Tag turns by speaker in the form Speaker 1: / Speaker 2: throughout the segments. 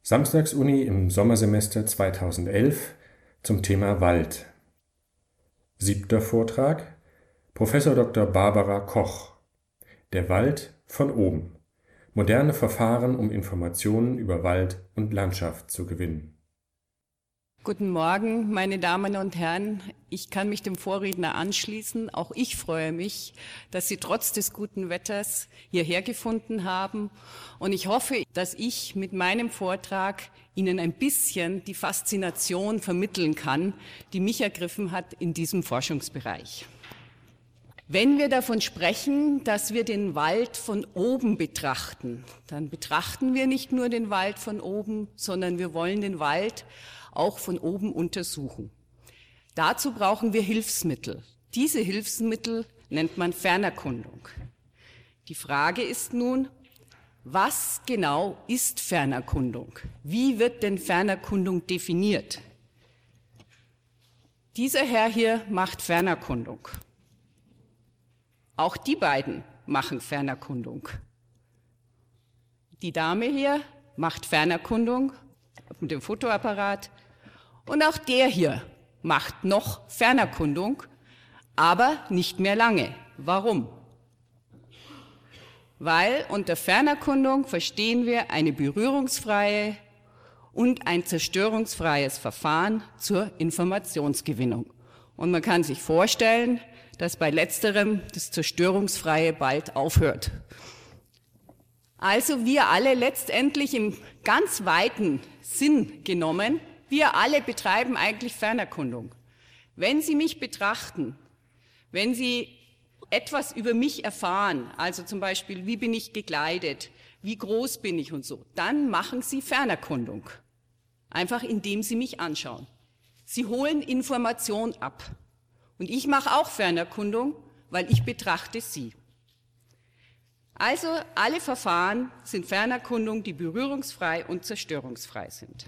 Speaker 1: Samstagsuni im Sommersemester 2011 zum Thema Wald. 7. Vortrag: Professor Dr. Barbara Koch. Der Wald von oben. Moderne Verfahren, um Informationen über Wald und Landschaft zu gewinnen.
Speaker 2: Guten Morgen, meine Damen und Herren. Ich kann mich dem Vorredner anschließen. Auch ich freue mich, dass Sie trotz des guten Wetters hierher gefunden haben. Und ich hoffe, dass ich mit meinem Vortrag Ihnen ein bisschen die Faszination vermitteln kann, die mich ergriffen hat in diesem Forschungsbereich. Wenn wir davon sprechen, dass wir den Wald von oben betrachten, dann betrachten wir nicht nur den Wald von oben, sondern wir wollen den Wald auch von oben untersuchen. Dazu brauchen wir Hilfsmittel. Diese Hilfsmittel nennt man Fernerkundung. Die Frage ist nun, was genau ist Fernerkundung? Wie wird denn Fernerkundung definiert? Dieser Herr hier macht Fernerkundung. Auch die beiden machen Fernerkundung. Die Dame hier macht Fernerkundung mit dem Fotoapparat und auch der hier macht noch Fernerkundung, aber nicht mehr lange. Warum? Weil unter Fernerkundung verstehen wir eine berührungsfreie und ein zerstörungsfreies Verfahren zur Informationsgewinnung. Und man kann sich vorstellen, dass bei letzterem das Zerstörungsfreie bald aufhört. Also wir alle letztendlich im ganz weiten Sinn genommen, wir alle betreiben eigentlich Fernerkundung. Wenn Sie mich betrachten, wenn Sie etwas über mich erfahren, also zum Beispiel, wie bin ich gekleidet, wie groß bin ich und so, dann machen Sie Fernerkundung. Einfach indem Sie mich anschauen. Sie holen Information ab. Und ich mache auch Fernerkundung, weil ich betrachte Sie. Also alle Verfahren sind Fernerkundung, die berührungsfrei und zerstörungsfrei sind.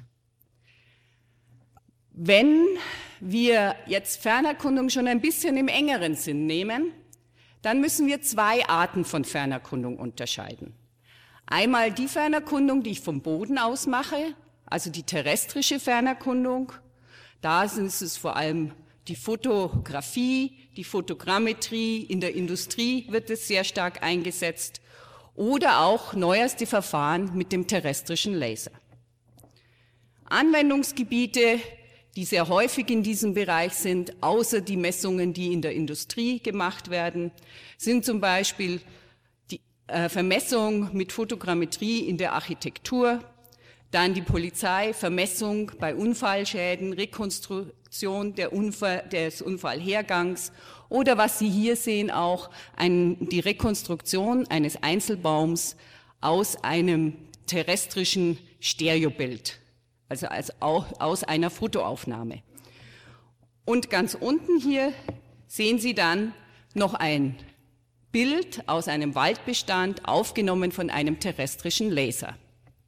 Speaker 2: Wenn wir jetzt Fernerkundung schon ein bisschen im engeren Sinn nehmen, dann müssen wir zwei Arten von Fernerkundung unterscheiden. Einmal die Fernerkundung, die ich vom Boden aus mache, also die terrestrische Fernerkundung. Da ist es vor allem die Fotografie, die Fotogrammetrie, in der Industrie wird es sehr stark eingesetzt oder auch neueste Verfahren mit dem terrestrischen Laser. Anwendungsgebiete, die sehr häufig in diesem Bereich sind, außer die Messungen, die in der Industrie gemacht werden, sind zum Beispiel die Vermessung mit Fotogrammetrie in der Architektur, dann die Polizei, Vermessung bei Unfallschäden, Rekonstruktion des Unfallhergangs oder was Sie hier sehen auch, die Rekonstruktion eines Einzelbaums aus einem terrestrischen Stereobild, also aus einer Fotoaufnahme. Und ganz unten hier sehen Sie dann noch ein Bild aus einem Waldbestand, aufgenommen von einem terrestrischen Laser.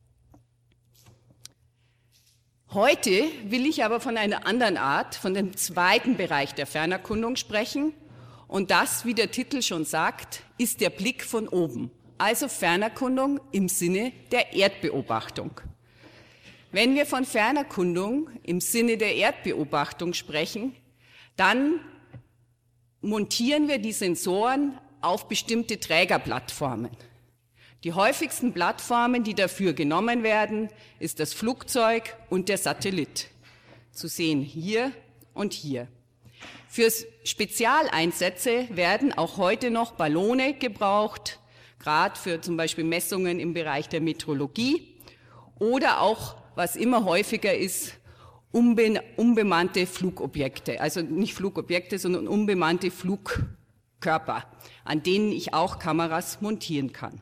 Speaker 2: Heute will ich aber von einer anderen Art, von dem zweiten Bereich der Fernerkundung sprechen. Und das, wie der Titel schon sagt, ist der Blick von oben. Also Fernerkundung im Sinne der Erdbeobachtung. Wenn wir von Fernerkundung im Sinne der Erdbeobachtung sprechen, dann montieren wir die Sensoren auf bestimmte Trägerplattformen. Die häufigsten Plattformen, die dafür genommen werden, ist das Flugzeug und der Satellit. Zu sehen hier und hier. Für Spezialeinsätze werden auch heute noch Ballone gebraucht, gerade für zum Beispiel Messungen im Bereich der Meteorologie oder auch, was immer häufiger ist, unbemannte Flugobjekte. Also nicht Flugobjekte, sondern unbemannte Flugkörper, an denen ich auch Kameras montieren kann.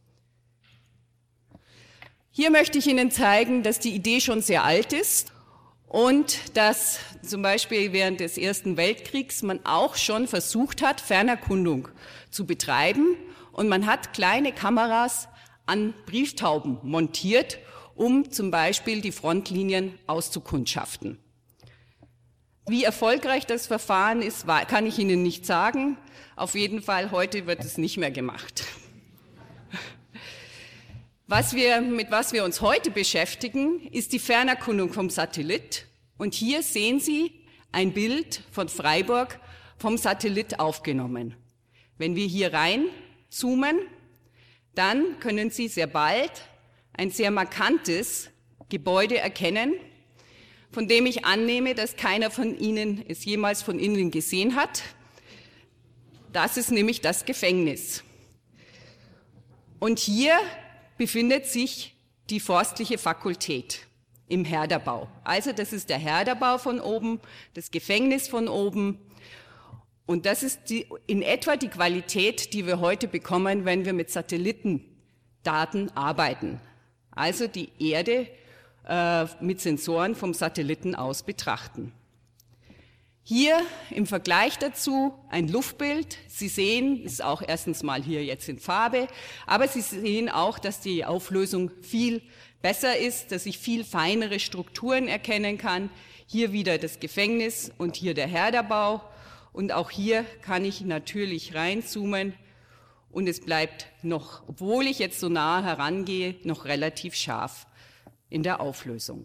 Speaker 2: Hier möchte ich Ihnen zeigen, dass die Idee schon sehr alt ist und dass zum Beispiel während des Ersten Weltkriegs man auch schon versucht hat, Fernerkundung zu betreiben und man hat kleine Kameras an Brieftauben montiert, um zum Beispiel die Frontlinien auszukundschaften. Wie erfolgreich das Verfahren ist, kann ich Ihnen nicht sagen. Auf jeden Fall heute wird es nicht mehr gemacht. Mit was wir uns heute beschäftigen, ist die Fernerkundung vom Satellit. Und hier sehen Sie ein Bild von Freiburg vom Satellit aufgenommen. Wenn wir hier reinzoomen, dann können Sie sehr bald ein sehr markantes Gebäude erkennen, von dem ich annehme, dass keiner von Ihnen es jemals von innen gesehen hat. Das ist nämlich das Gefängnis. Und hier befindet sich die forstliche Fakultät im Herderbau. Also das ist der Herderbau von oben, das Gefängnis von oben. Und das ist in etwa die Qualität, die wir heute bekommen, wenn wir mit Satellitendaten arbeiten. Also die Erde mit Sensoren vom Satelliten aus betrachten. Hier im Vergleich dazu ein Luftbild. Sie sehen, ist auch erstens mal hier jetzt in Farbe, aber Sie sehen auch, dass die Auflösung viel besser ist, dass ich viel feinere Strukturen erkennen kann. Hier wieder das Gefängnis und hier der Herderbau. Und auch hier kann ich natürlich reinzoomen und es bleibt noch, obwohl ich jetzt so nah herangehe, noch relativ scharf in der Auflösung.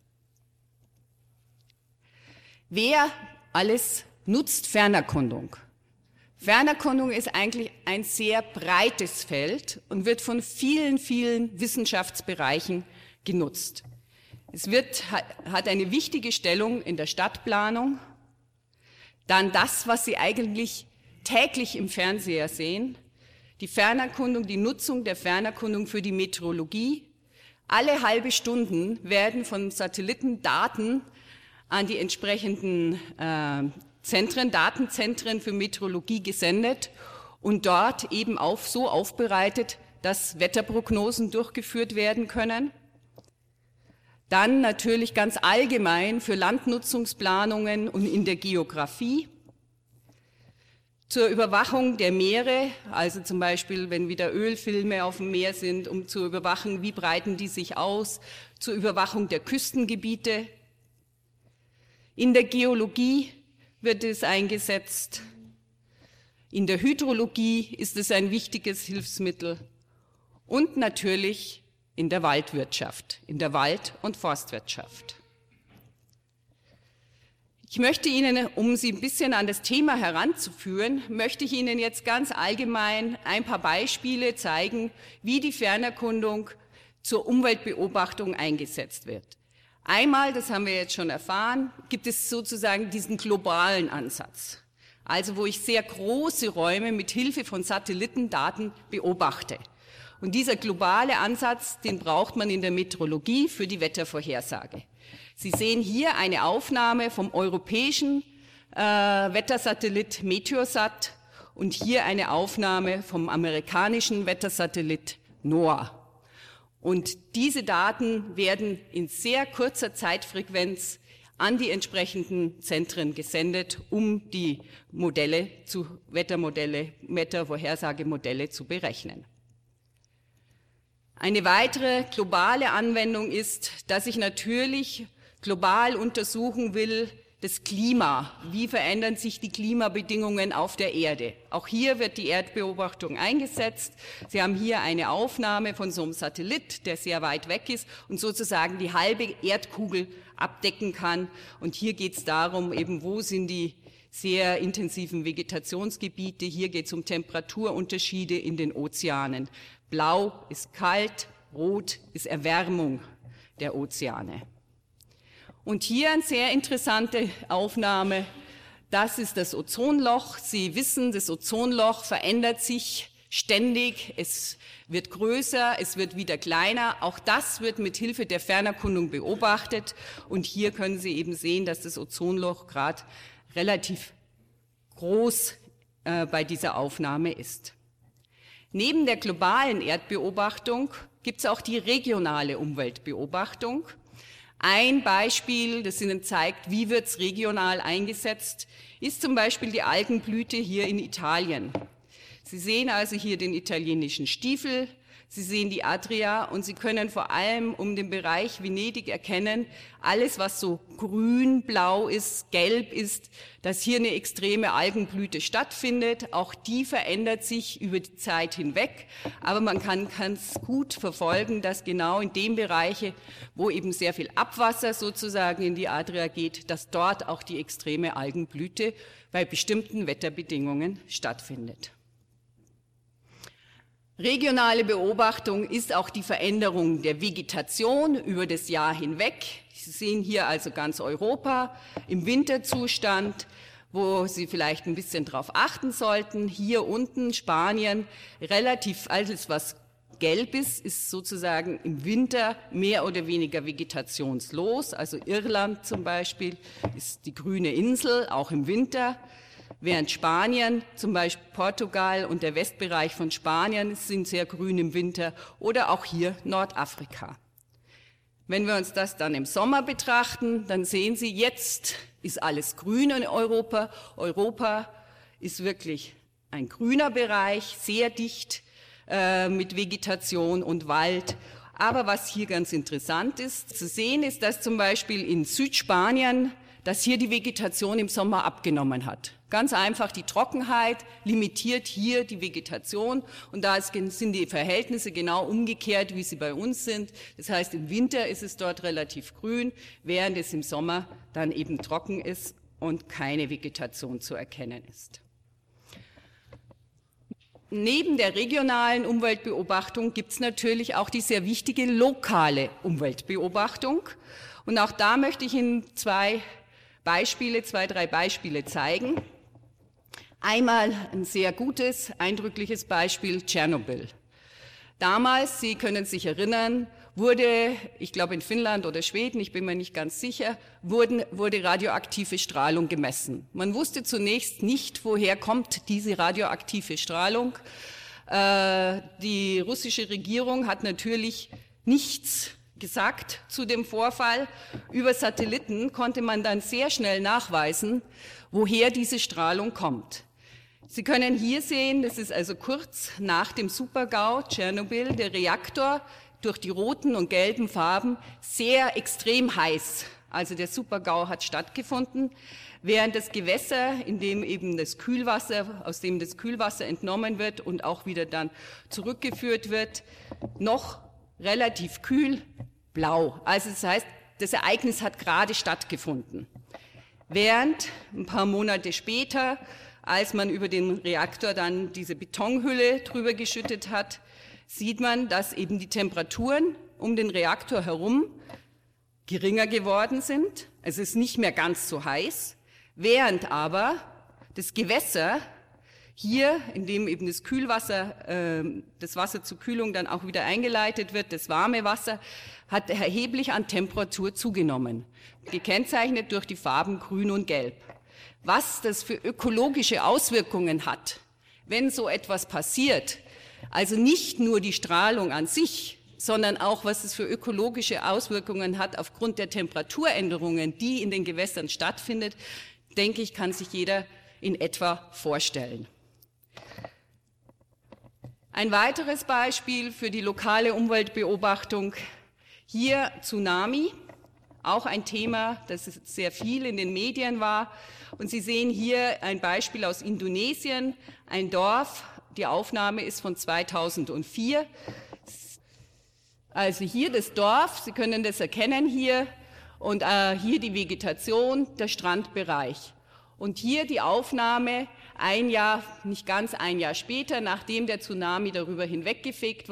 Speaker 2: Wer alles nutzt Fernerkundung? Fernerkundung ist eigentlich ein sehr breites Feld und wird von vielen, vielen Wissenschaftsbereichen genutzt. Es hat eine wichtige Stellung in der Stadtplanung. Dann das, was Sie eigentlich täglich im Fernseher sehen, die Fernerkundung, die Nutzung der Fernerkundung für die Meteorologie. Alle halbe Stunden werden von Satelliten Daten an die entsprechenden Datenzentren für Meteorologie gesendet und dort eben so aufbereitet, dass Wetterprognosen durchgeführt werden können. Dann natürlich ganz allgemein für Landnutzungsplanungen und in der Geografie. Zur Überwachung der Meere, also zum Beispiel, wenn wieder Ölfilme auf dem Meer sind, um zu überwachen, wie breiten die sich aus. Zur Überwachung der Küstengebiete. In der Geologie wird es eingesetzt. In der Hydrologie ist es ein wichtiges Hilfsmittel. Und natürlich in der Waldwirtschaft, in der Wald- und Forstwirtschaft. Ich möchte Ihnen, um Sie ein bisschen an das Thema heranzuführen, möchte ich Ihnen jetzt ganz allgemein ein paar Beispiele zeigen, wie die Fernerkundung zur Umweltbeobachtung eingesetzt wird. Einmal, das haben wir jetzt schon erfahren, gibt es sozusagen diesen globalen Ansatz, also wo ich sehr große Räume mit Hilfe von Satellitendaten beobachte. Und dieser globale Ansatz, den braucht man in der Meteorologie für die Wettervorhersage. Sie sehen hier eine Aufnahme vom europäischen Wettersatellit Meteosat und hier eine Aufnahme vom amerikanischen Wettersatellit NOAA. Und diese Daten werden in sehr kurzer Zeitfrequenz an die entsprechenden Zentren gesendet, um die Wettervorhersagemodelle zu berechnen. Eine weitere globale Anwendung ist, dass ich natürlich global untersuchen will, das Klima. Wie verändern sich die Klimabedingungen auf der Erde? Auch hier wird die Erdbeobachtung eingesetzt. Sie haben hier eine Aufnahme von so einem Satellit, der sehr weit weg ist und sozusagen die halbe Erdkugel abdecken kann. Und hier geht es darum, eben wo sind die sehr intensiven Vegetationsgebiete. Hier geht es um Temperaturunterschiede in den Ozeanen. Blau ist kalt, rot ist Erwärmung der Ozeane. Und hier eine sehr interessante Aufnahme, das ist das Ozonloch. Sie wissen, das Ozonloch verändert sich ständig, es wird größer, es wird wieder kleiner. Auch das wird mit Hilfe der Fernerkundung beobachtet. Und hier können Sie eben sehen, dass das Ozonloch gerade relativ groß bei dieser Aufnahme ist. Neben der globalen Erdbeobachtung gibt es auch die regionale Umweltbeobachtung. Ein Beispiel, das Ihnen zeigt, wie wird es regional eingesetzt, ist zum Beispiel die Algenblüte hier in Italien. Sie sehen also hier den italienischen Stiefel, Sie sehen die Adria und Sie können vor allem um den Bereich Venedig erkennen, alles was so grün, blau ist, gelb ist, dass hier eine extreme Algenblüte stattfindet. Auch die verändert sich über die Zeit hinweg, aber man kann es gut verfolgen, dass genau in den Bereichen, wo eben sehr viel Abwasser sozusagen in die Adria geht, dass dort auch die extreme Algenblüte bei bestimmten Wetterbedingungen stattfindet. Regionale Beobachtung ist auch die Veränderung der Vegetation über das Jahr hinweg. Sie sehen hier also ganz Europa im Winterzustand, wo Sie vielleicht ein bisschen darauf achten sollten. Hier unten Spanien, relativ alles, was gelb ist sozusagen im Winter mehr oder weniger vegetationslos. Also Irland zum Beispiel ist die grüne Insel, auch im Winter. Während Spanien, zum Beispiel Portugal und der Westbereich von Spanien sind sehr grün im Winter oder auch hier Nordafrika. Wenn wir uns das dann im Sommer betrachten, dann sehen Sie, jetzt ist alles grün in Europa. Europa ist wirklich ein grüner Bereich, sehr dicht mit Vegetation und Wald. Aber was hier ganz interessant ist zu sehen, ist, dass zum Beispiel in Südspanien, dass hier die Vegetation im Sommer abgenommen hat. Ganz einfach, die Trockenheit limitiert hier die Vegetation und da sind die Verhältnisse genau umgekehrt, wie sie bei uns sind. Das heißt, im Winter ist es dort relativ grün, während es im Sommer dann eben trocken ist und keine Vegetation zu erkennen ist. Neben der regionalen Umweltbeobachtung gibt es natürlich auch die sehr wichtige lokale Umweltbeobachtung. Und auch da möchte ich Ihnen zwei, drei Beispiele zeigen. Einmal ein sehr gutes, eindrückliches Beispiel, Tschernobyl. Damals, Sie können sich erinnern, wurde, ich glaube in Finnland oder Schweden, ich bin mir nicht ganz sicher, wurde radioaktive Strahlung gemessen. Man wusste zunächst nicht, woher kommt diese radioaktive Strahlung. Die russische Regierung hat natürlich nichts gesagt zu dem Vorfall. Über Satelliten konnte man dann sehr schnell nachweisen, woher diese Strahlung kommt. Sie können hier sehen, das ist also kurz nach dem Supergau Tschernobyl, der Reaktor durch die roten und gelben Farben sehr extrem heiß. Also der Supergau hat stattgefunden, während das Gewässer, in dem eben das Kühlwasser, aus dem das Kühlwasser entnommen wird und auch wieder dann zurückgeführt wird, noch relativ kühl blau. Also das heißt, das Ereignis hat gerade stattgefunden. Während ein paar Monate später, als man über den Reaktor dann diese Betonhülle drüber geschüttet hat, sieht man, dass eben die Temperaturen um den Reaktor herum geringer geworden sind. Es ist nicht mehr ganz so heiß, während aber das Gewässer hier, in dem eben das Kühlwasser, das Wasser zur Kühlung dann auch wieder eingeleitet wird, das warme Wasser, hat erheblich an Temperatur zugenommen, gekennzeichnet durch die Farben Grün und Gelb. Was das für ökologische Auswirkungen hat, wenn so etwas passiert, also nicht nur die Strahlung an sich, sondern auch, was es für ökologische Auswirkungen hat aufgrund der Temperaturänderungen, die in den Gewässern stattfindet, denke ich, kann sich jeder in etwa vorstellen. Ein weiteres Beispiel für die lokale Umweltbeobachtung, hier Tsunami, auch ein Thema, das sehr viel in den Medien war. Und Sie sehen hier ein Beispiel aus Indonesien, ein Dorf, die Aufnahme ist von 2004. Also hier das Dorf, Sie können das erkennen hier, und hier die Vegetation, der Strandbereich. Und hier die Aufnahme ein Jahr, nicht ganz ein Jahr später, nachdem der Tsunami darüber hinweggefegt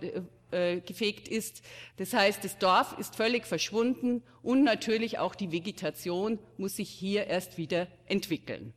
Speaker 2: ist. Das heißt, das Dorf ist völlig verschwunden und natürlich auch die Vegetation muss sich hier erst wieder entwickeln.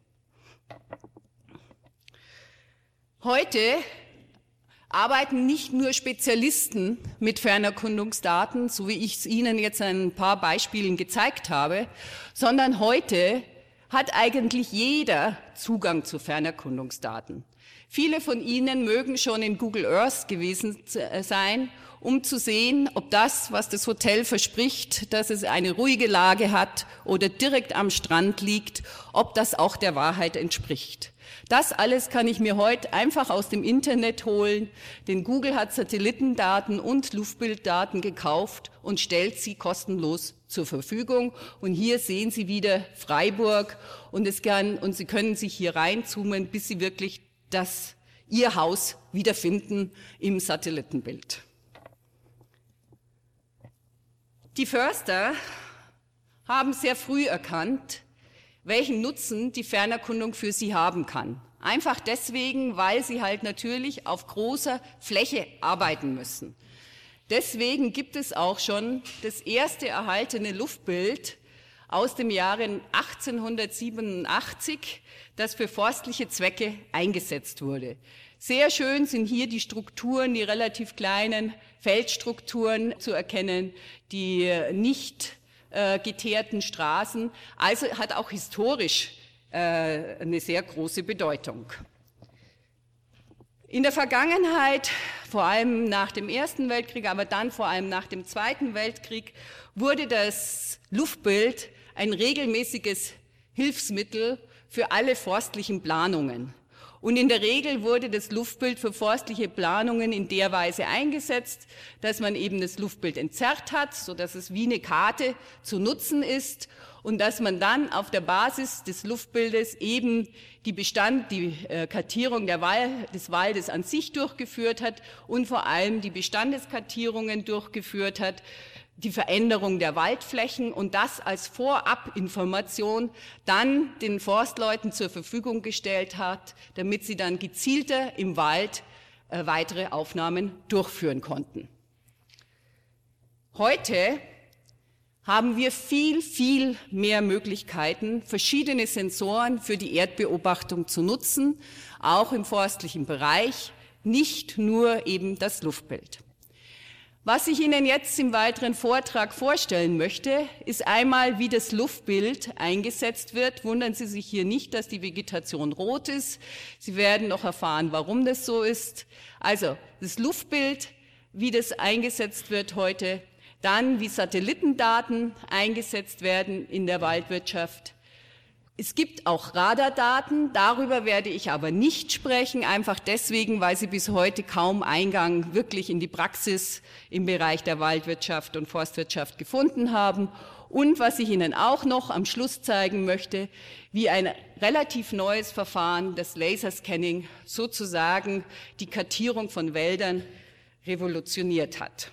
Speaker 2: Heute arbeiten nicht nur Spezialisten mit Fernerkundungsdaten, so wie ich es Ihnen jetzt an ein paar Beispielen gezeigt habe, sondern heute hat eigentlich jeder Zugang zu Fernerkundungsdaten. Viele von Ihnen mögen schon in Google Earth gewesen sein um zu sehen, ob das, was das Hotel verspricht, dass es eine ruhige Lage hat oder direkt am Strand liegt, ob das auch der Wahrheit entspricht. Das alles kann ich mir heute einfach aus dem Internet holen, denn Google hat Satellitendaten und Luftbilddaten gekauft und stellt sie kostenlos zur Verfügung. Und hier sehen Sie wieder Freiburg und Sie können sich hier reinzoomen, bis Sie wirklich Ihr Haus wiederfinden im Satellitenbild. Die Förster haben sehr früh erkannt, welchen Nutzen die Fernerkundung für sie haben kann. Einfach deswegen, weil sie halt natürlich auf großer Fläche arbeiten müssen. Deswegen gibt es auch schon das erste erhaltene Luftbild aus dem Jahre 1887, das für forstliche Zwecke eingesetzt wurde. Sehr schön sind hier die Strukturen, die relativ kleinen Feldstrukturen zu erkennen, die nicht geteerten Straßen, also hat auch historisch eine sehr große Bedeutung. In der Vergangenheit, vor allem nach dem Ersten Weltkrieg, aber dann vor allem nach dem Zweiten Weltkrieg, wurde das Luftbild ein regelmäßiges Hilfsmittel für alle forstlichen Planungen. Und in der Regel wurde das Luftbild für forstliche Planungen in der Weise eingesetzt, dass man eben das Luftbild entzerrt hat, sodass es wie eine Karte zu nutzen ist und dass man dann auf der Basis des Luftbildes eben die Kartierung des Waldes an sich durchgeführt hat und vor allem die Bestandeskartierungen durchgeführt hat, die Veränderung der Waldflächen und das als Vorabinformation dann den Forstleuten zur Verfügung gestellt hat, damit sie dann gezielter im Wald weitere Aufnahmen durchführen konnten. Heute haben wir viel, viel mehr Möglichkeiten, verschiedene Sensoren für die Erdbeobachtung zu nutzen, auch im forstlichen Bereich, nicht nur eben das Luftbild. Was ich Ihnen jetzt im weiteren Vortrag vorstellen möchte, ist einmal, wie das Luftbild eingesetzt wird. Wundern Sie sich hier nicht, dass die Vegetation rot ist. Sie werden noch erfahren, warum das so ist. Also das Luftbild, wie das eingesetzt wird heute, dann wie Satellitendaten eingesetzt werden in der Waldwirtschaft. Es gibt auch Radardaten, darüber werde ich aber nicht sprechen, einfach deswegen, weil sie bis heute kaum Eingang wirklich in die Praxis im Bereich der Waldwirtschaft und Forstwirtschaft gefunden haben. Und was ich Ihnen auch noch am Schluss zeigen möchte, wie ein relativ neues Verfahren, das Laserscanning, sozusagen die Kartierung von Wäldern revolutioniert hat.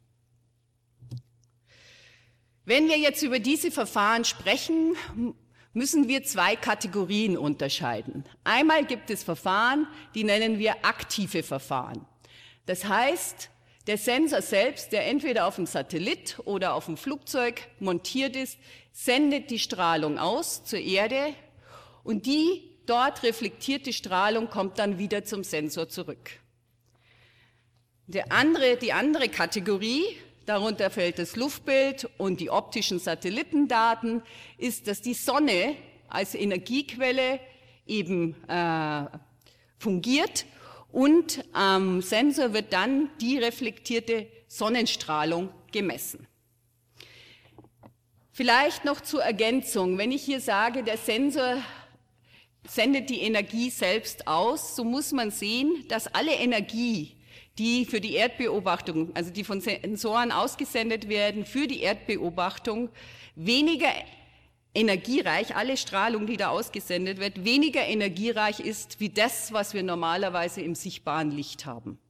Speaker 2: Wenn wir jetzt über diese Verfahren sprechen, müssen wir zwei Kategorien unterscheiden. Einmal gibt es Verfahren, die nennen wir aktive Verfahren. Das heißt, der Sensor selbst, der entweder auf dem Satellit oder auf dem Flugzeug montiert ist, sendet die Strahlung aus zur Erde und die dort reflektierte Strahlung kommt dann wieder zum Sensor zurück. Die andere Kategorie, darunter fällt das Luftbild und die optischen Satellitendaten, ist, dass die Sonne als Energiequelle eben fungiert und am Sensor wird dann die reflektierte Sonnenstrahlung gemessen. Vielleicht noch zur Ergänzung, wenn ich hier sage, der Sensor sendet die Energie selbst aus, so muss man sehen, dass alle Energie, die für die Erdbeobachtung, also die von Sensoren ausgesendet werden, für die Erdbeobachtung weniger energiereich, alle Strahlung, die da ausgesendet wird, weniger energiereich ist, wie das, was wir normalerweise im sichtbaren Licht haben.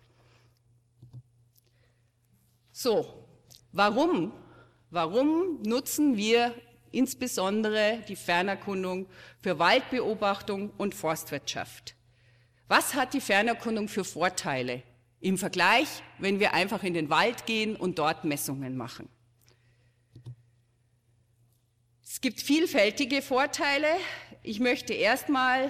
Speaker 2: So, warum nutzen wir insbesondere die Fernerkundung für Waldbeobachtung und Forstwirtschaft? Was hat die Fernerkundung für Vorteile im Vergleich, wenn wir einfach in den Wald gehen und dort Messungen machen? Es gibt vielfältige Vorteile. Ich möchte erstmal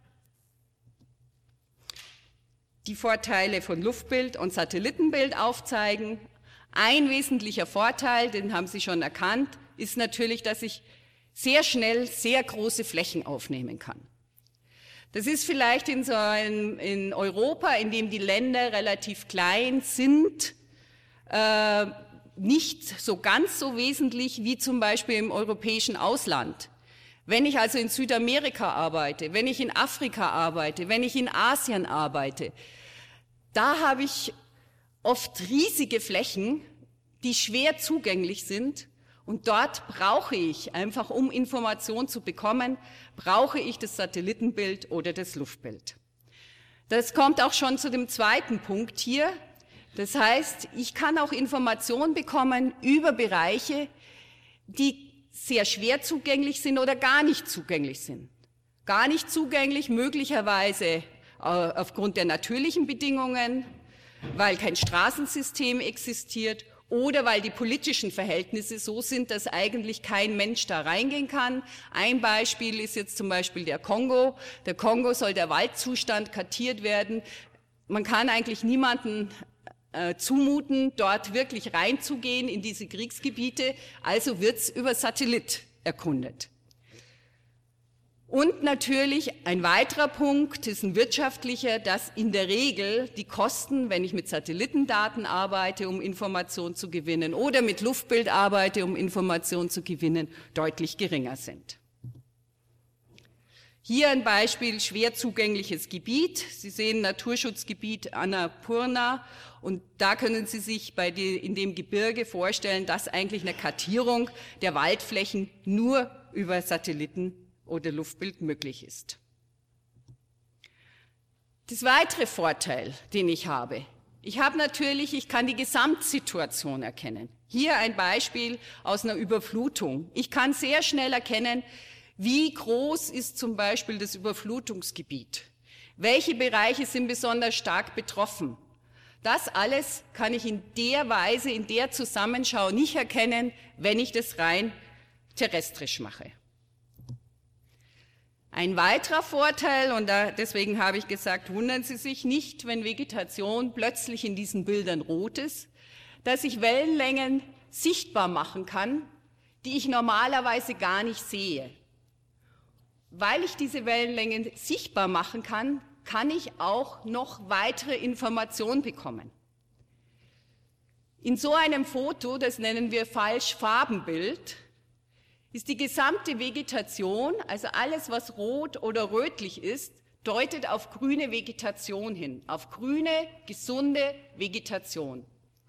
Speaker 2: die Vorteile von Luftbild und Satellitenbild aufzeigen. Ein wesentlicher Vorteil, den haben Sie schon erkannt, ist natürlich, dass ich sehr schnell sehr große Flächen aufnehmen kann. Das ist vielleicht in Europa, in dem die Länder relativ klein sind, nicht so ganz so wesentlich wie zum Beispiel im europäischen Ausland. Wenn ich also in Südamerika arbeite, wenn ich in Afrika arbeite, wenn ich in Asien arbeite, da habe ich oft riesige Flächen, die schwer zugänglich sind. Und dort brauche ich, einfach um Information zu bekommen, brauche ich das Satellitenbild oder das Luftbild. Das kommt auch schon zu dem zweiten Punkt hier. Das heißt, ich kann auch Informationen bekommen über Bereiche, die sehr schwer zugänglich sind oder gar nicht zugänglich sind. Gar nicht zugänglich möglicherweise aufgrund der natürlichen Bedingungen, weil kein Straßensystem existiert oder weil die politischen Verhältnisse so sind, dass eigentlich kein Mensch da reingehen kann. Ein Beispiel ist jetzt zum Beispiel der Kongo. Der Kongo soll der Waldzustand kartiert werden. Man kann eigentlich niemanden zumuten, dort wirklich reinzugehen in diese Kriegsgebiete, also wird's über Satellit erkundet. Und natürlich ein weiterer Punkt ist ein wirtschaftlicher, dass in der Regel die Kosten, wenn ich mit Satellitendaten arbeite, um Informationen zu gewinnen, oder mit Luftbild arbeite, um Informationen zu gewinnen, deutlich geringer sind. Hier ein Beispiel, schwer zugängliches Gebiet. Sie sehen Naturschutzgebiet Annapurna und da können Sie sich in dem Gebirge vorstellen, dass eigentlich eine Kartierung der Waldflächen nur über Satelliten oder Luftbild möglich ist. Das weitere Vorteil, den ich habe, ich kann die Gesamtsituation erkennen. Hier ein Beispiel aus einer Überflutung. Ich kann sehr schnell erkennen, wie groß ist zum Beispiel das Überflutungsgebiet? Welche Bereiche sind besonders stark betroffen? Das alles kann ich in der Weise, in der Zusammenschau nicht erkennen, wenn ich das rein terrestrisch mache. Ein weiterer Vorteil, und deswegen habe ich gesagt, wundern Sie sich nicht, wenn Vegetation plötzlich in diesen Bildern rot ist, dass ich Wellenlängen sichtbar machen kann, die ich normalerweise gar nicht sehe. Weil ich diese Wellenlängen sichtbar machen kann, kann ich auch noch weitere Informationen bekommen. In so einem Foto, das nennen wir Falschfarbenbild, ist die gesamte Vegetation, also alles, was rot oder rötlich ist, deutet auf grüne Vegetation hin, auf grüne, gesunde Vegetation.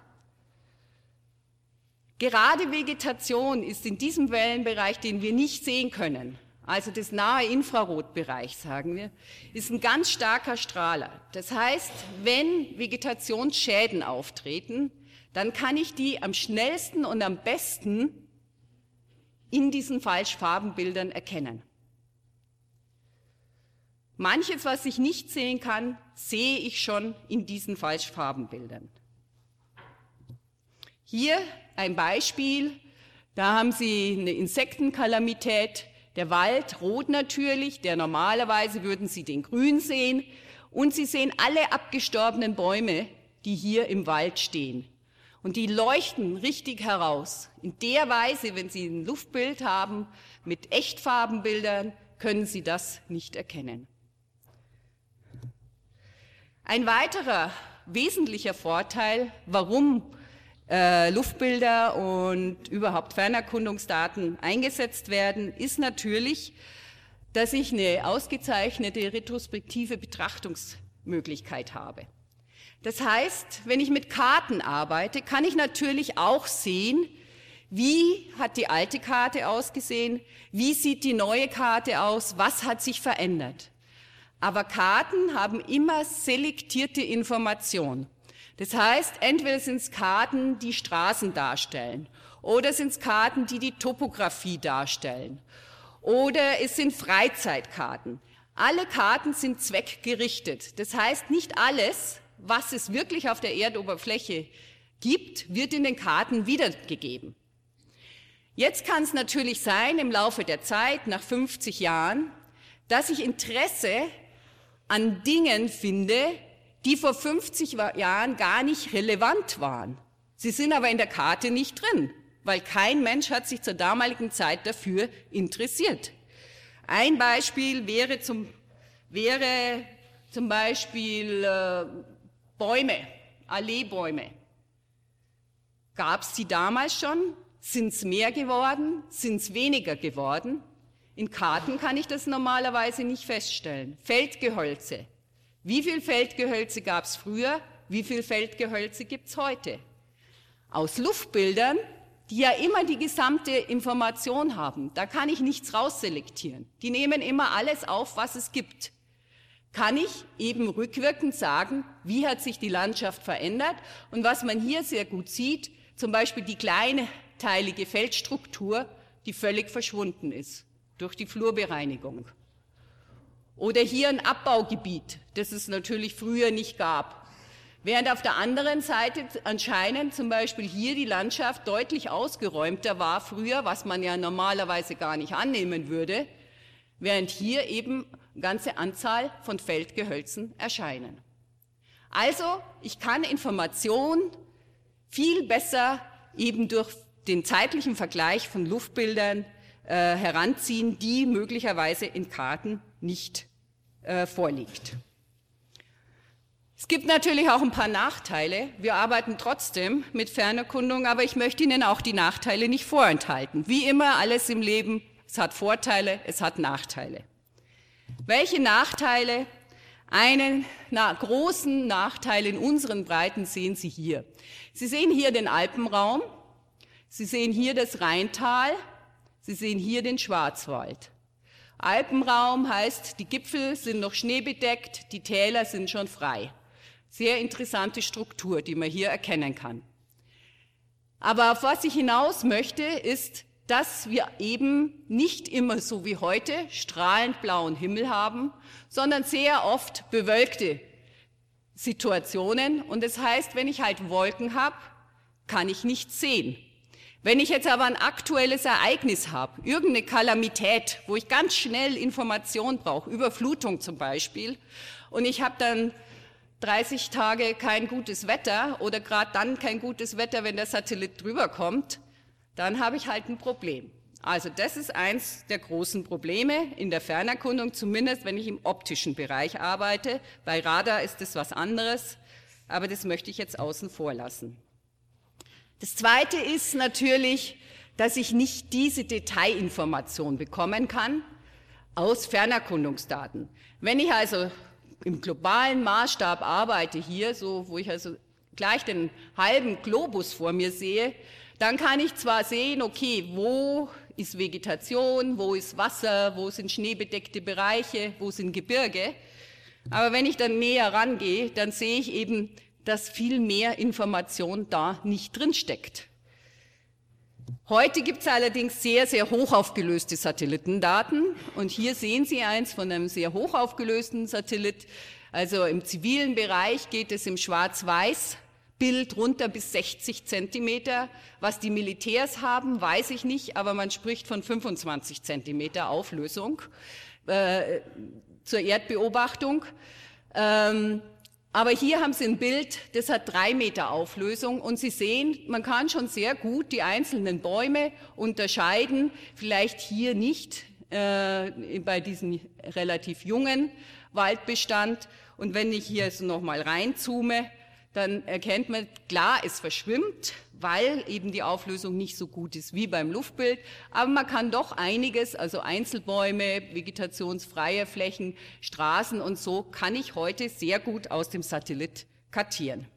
Speaker 2: Gerade Vegetation ist in diesem Wellenbereich, den wir nicht sehen können, also das nahe Infrarotbereich, sagen wir, ist ein ganz starker Strahler. Das heißt, wenn Vegetationsschäden auftreten, dann kann ich die am schnellsten und am besten in diesen Falschfarbenbildern erkennen. Manches, was ich nicht sehen kann, sehe ich schon in diesen Falschfarbenbildern. Hier ein Beispiel, da haben Sie eine Insektenkalamität, der Wald rot natürlich, normalerweise würden Sie den grün sehen und Sie sehen alle abgestorbenen Bäume, die hier im Wald stehen. Und die leuchten richtig heraus. In der Weise, wenn Sie ein Luftbild haben mit Echtfarbenbildern, können Sie das nicht erkennen. Ein weiterer wesentlicher Vorteil, warum Luftbilder und überhaupt Fernerkundungsdaten eingesetzt werden, ist natürlich, dass ich eine ausgezeichnete retrospektive Betrachtungsmöglichkeit habe. Das heißt, wenn ich mit Karten arbeite, kann ich natürlich auch sehen, wie hat die alte Karte ausgesehen, wie sieht die neue Karte aus, was hat sich verändert. Aber Karten haben immer selektierte Informationen. Das heißt, entweder sind es Karten, die Straßen darstellen, oder sind es Karten, die die Topografie darstellen, oder es sind Freizeitkarten. Alle Karten sind zweckgerichtet. Das heißt, nicht alles, was es wirklich auf der Erdoberfläche gibt, wird in den Karten wiedergegeben. Jetzt kann es natürlich sein, im Laufe der Zeit, nach 50 Jahren, dass ich Interesse an Dingen finde, die vor 50 Jahren gar nicht relevant waren. Sie sind aber in der Karte nicht drin, weil kein Mensch hat sich zur damaligen Zeit dafür interessiert. Ein Beispiel wäre zum Beispiel Bäume, Alleebäume. Gab es die damals schon? Sind es mehr geworden? Sind es weniger geworden? In Karten kann ich das normalerweise nicht feststellen. Feldgehölze. Wie viel Feldgehölze gab es früher? Wie viel Feldgehölze gibt es heute? Aus Luftbildern, die ja immer die gesamte Information haben, da kann ich nichts rausselektieren. Die nehmen immer alles auf, was es gibt. Kann ich eben rückwirkend sagen, wie hat sich die Landschaft verändert? Und was man hier sehr gut sieht, zum Beispiel die kleinteilige Feldstruktur, die völlig verschwunden ist durch die Flurbereinigung. Oder hier ein Abbaugebiet, das es natürlich früher nicht gab. Während auf der anderen Seite anscheinend zum Beispiel hier die Landschaft deutlich ausgeräumter war früher, was man ja normalerweise gar nicht annehmen würde, während hier eben eine ganze Anzahl von Feldgehölzen erscheinen. Also ich kann Informationen viel besser eben durch den zeitlichen Vergleich von Luftbildern heranziehen, die möglicherweise in Karten nicht vorliegt. Es gibt natürlich auch ein paar Nachteile. Wir arbeiten trotzdem mit Fernerkundung, aber ich möchte Ihnen auch die Nachteile nicht vorenthalten. Wie immer alles im Leben, es hat Vorteile, es hat Nachteile. Welche Nachteile? Einen großen Nachteil in unseren Breiten sehen Sie hier. Sie sehen hier den Alpenraum, Sie sehen hier das Rheintal, Sie sehen hier den Schwarzwald. Alpenraum heißt, die Gipfel sind noch schneebedeckt, die Täler sind schon frei. Sehr interessante Struktur, die man hier erkennen kann. Aber auf was ich hinaus möchte, ist, dass wir eben nicht immer so wie heute strahlend blauen Himmel haben, sondern sehr oft bewölkte Situationen. Und das heißt, wenn ich halt Wolken habe, kann ich nichts sehen. Wenn ich jetzt aber ein aktuelles Ereignis habe, irgendeine Kalamität, wo ich ganz schnell Information brauche, Überflutung zum Beispiel, und ich habe dann 30 Tage kein gutes Wetter oder gerade dann kein gutes Wetter, wenn der Satellit drüber kommt, dann habe ich halt ein Problem. Also das ist eins der großen Probleme in der Fernerkundung, zumindest wenn ich im optischen Bereich arbeite. Bei Radar ist das was anderes, aber das möchte ich jetzt außen vor lassen. Das Zweite ist natürlich, dass ich nicht diese Detailinformation bekommen kann aus Fernerkundungsdaten. Wenn ich also im globalen Maßstab arbeite hier, so wo ich also gleich den halben Globus vor mir sehe, dann kann ich zwar sehen, okay, wo ist Vegetation, wo ist Wasser, wo sind schneebedeckte Bereiche, wo sind Gebirge, aber wenn ich dann näher rangehe, dann sehe ich eben, dass viel mehr Information da nicht drin steckt. Heute gibt es allerdings sehr, sehr hochaufgelöste Satellitendaten und hier sehen Sie eins von einem sehr hochaufgelösten Satellit. Also im zivilen Bereich geht es im Schwarz-Weiß-Bild runter bis 60 Zentimeter. Was die Militärs haben, weiß ich nicht, aber man spricht von 25 Zentimeter Auflösung zur Erdbeobachtung. Aber hier haben Sie ein Bild, das hat 3 Meter Auflösung und Sie sehen, man kann schon sehr gut die einzelnen Bäume unterscheiden, vielleicht hier nicht bei diesem relativ jungen Waldbestand. Und wenn ich hier so nochmal reinzoome, dann erkennt man, klar, es verschwimmt, weil eben die Auflösung nicht so gut ist wie beim Luftbild. Aber man kann doch einiges, also Einzelbäume, vegetationsfreie Flächen, Straßen und so, kann ich heute sehr gut aus dem Satellit kartieren.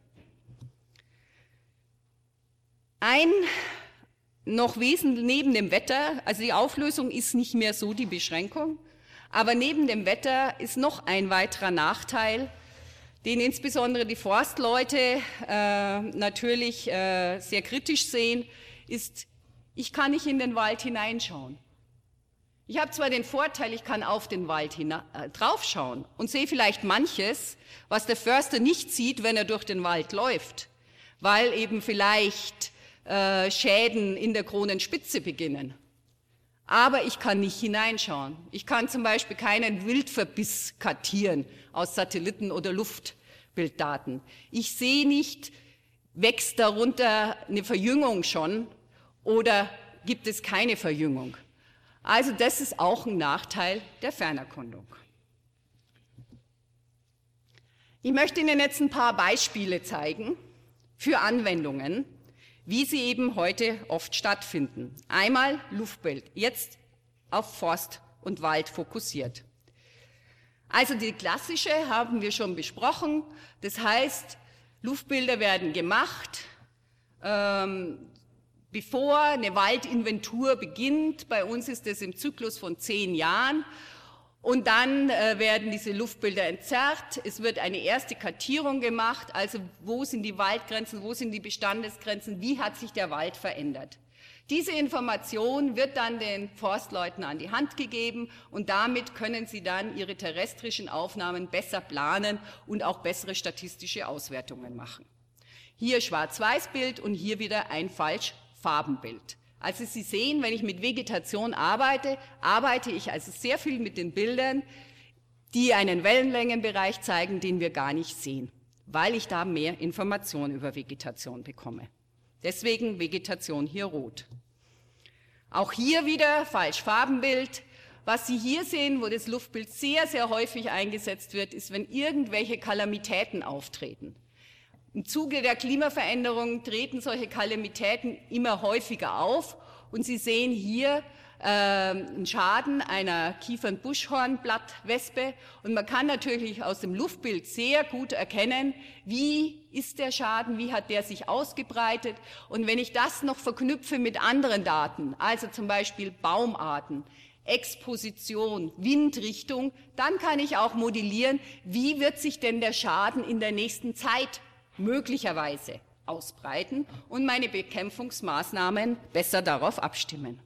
Speaker 2: Ein noch wesentlich neben dem Wetter, also die Auflösung ist nicht mehr so die Beschränkung, aber neben dem Wetter ist noch ein weiterer Nachteil, den insbesondere die Forstleute natürlich sehr kritisch sehen, ist, ich kann nicht in den Wald hineinschauen. Ich habe zwar den Vorteil, ich kann auf den Wald draufschauen und sehe vielleicht manches, was der Förster nicht sieht, wenn er durch den Wald läuft, weil eben vielleicht Schäden in der Kronenspitze beginnen. Aber ich kann nicht hineinschauen. Ich kann zum Beispiel keinen Wildverbiss kartieren aus Satelliten- oder Luftbilddaten. Ich sehe nicht, wächst darunter eine Verjüngung schon oder gibt es keine Verjüngung. Also das ist auch ein Nachteil der Fernerkundung. Ich möchte Ihnen jetzt ein paar Beispiele zeigen für Anwendungen, wie sie eben heute oft stattfinden. Einmal Luftbild, jetzt auf Forst und Wald fokussiert. Also die klassische haben wir schon besprochen, das heißt, Luftbilder werden gemacht, bevor eine Waldinventur beginnt. Bei uns ist das im Zyklus von 10 Jahren. Und dann werden diese Luftbilder entzerrt. Es wird eine erste Kartierung gemacht, also wo sind die Waldgrenzen, wo sind die Bestandesgrenzen, wie hat sich der Wald verändert. Diese Information wird dann den Forstleuten an die Hand gegeben und damit können sie dann ihre terrestrischen Aufnahmen besser planen und auch bessere statistische Auswertungen machen. Hier Schwarz-Weiß-Bild und hier wieder ein Falsch-Farbenbild. Also Sie sehen, wenn ich mit Vegetation arbeite, arbeite ich also sehr viel mit den Bildern, die einen Wellenlängenbereich zeigen, den wir gar nicht sehen, weil ich da mehr Informationen über Vegetation bekomme. Deswegen Vegetation hier rot. Auch hier wieder Falsch-Farbenbild. Was Sie hier sehen, wo das Luftbild sehr, sehr häufig eingesetzt wird, ist, wenn irgendwelche Kalamitäten auftreten. Im Zuge der Klimaveränderung treten solche Kalamitäten immer häufiger auf und Sie sehen hier einen Schaden einer Kiefern-Buschhornblattwespe und man kann natürlich aus dem Luftbild sehr gut erkennen, wie ist der Schaden, wie hat der sich ausgebreitet und wenn ich das noch verknüpfe mit anderen Daten, also zum Beispiel Baumarten, Exposition, Windrichtung, dann kann ich auch modellieren, wie wird sich denn der Schaden in der nächsten Zeit möglicherweise ausbreiten und meine Bekämpfungsmaßnahmen besser darauf abstimmen.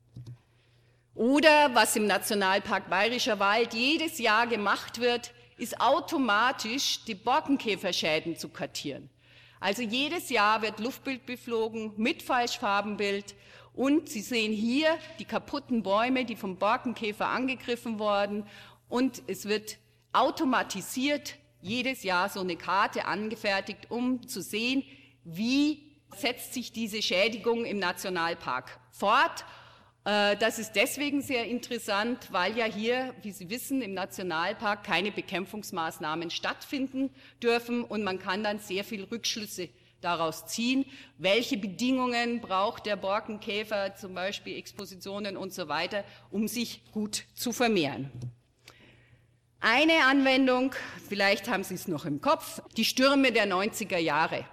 Speaker 2: Oder was im Nationalpark Bayerischer Wald jedes Jahr gemacht wird, ist automatisch die Borkenkäferschäden zu kartieren. Also jedes Jahr wird Luftbild beflogen mit Falschfarbenbild und Sie sehen hier die kaputten Bäume, die vom Borkenkäfer angegriffen wurden und es wird automatisiert jedes Jahr so eine Karte angefertigt, um zu sehen, wie setzt sich diese Schädigung im Nationalpark fort. Das ist deswegen sehr interessant, weil ja hier, wie Sie wissen, im Nationalpark keine Bekämpfungsmaßnahmen stattfinden dürfen und man kann dann sehr viel Rückschlüsse daraus ziehen, welche Bedingungen braucht der Borkenkäfer, zum Beispiel Expositionen und so weiter, um sich gut zu vermehren. Eine Anwendung, vielleicht haben Sie es noch im Kopf, die Stürme der 90er Jahre.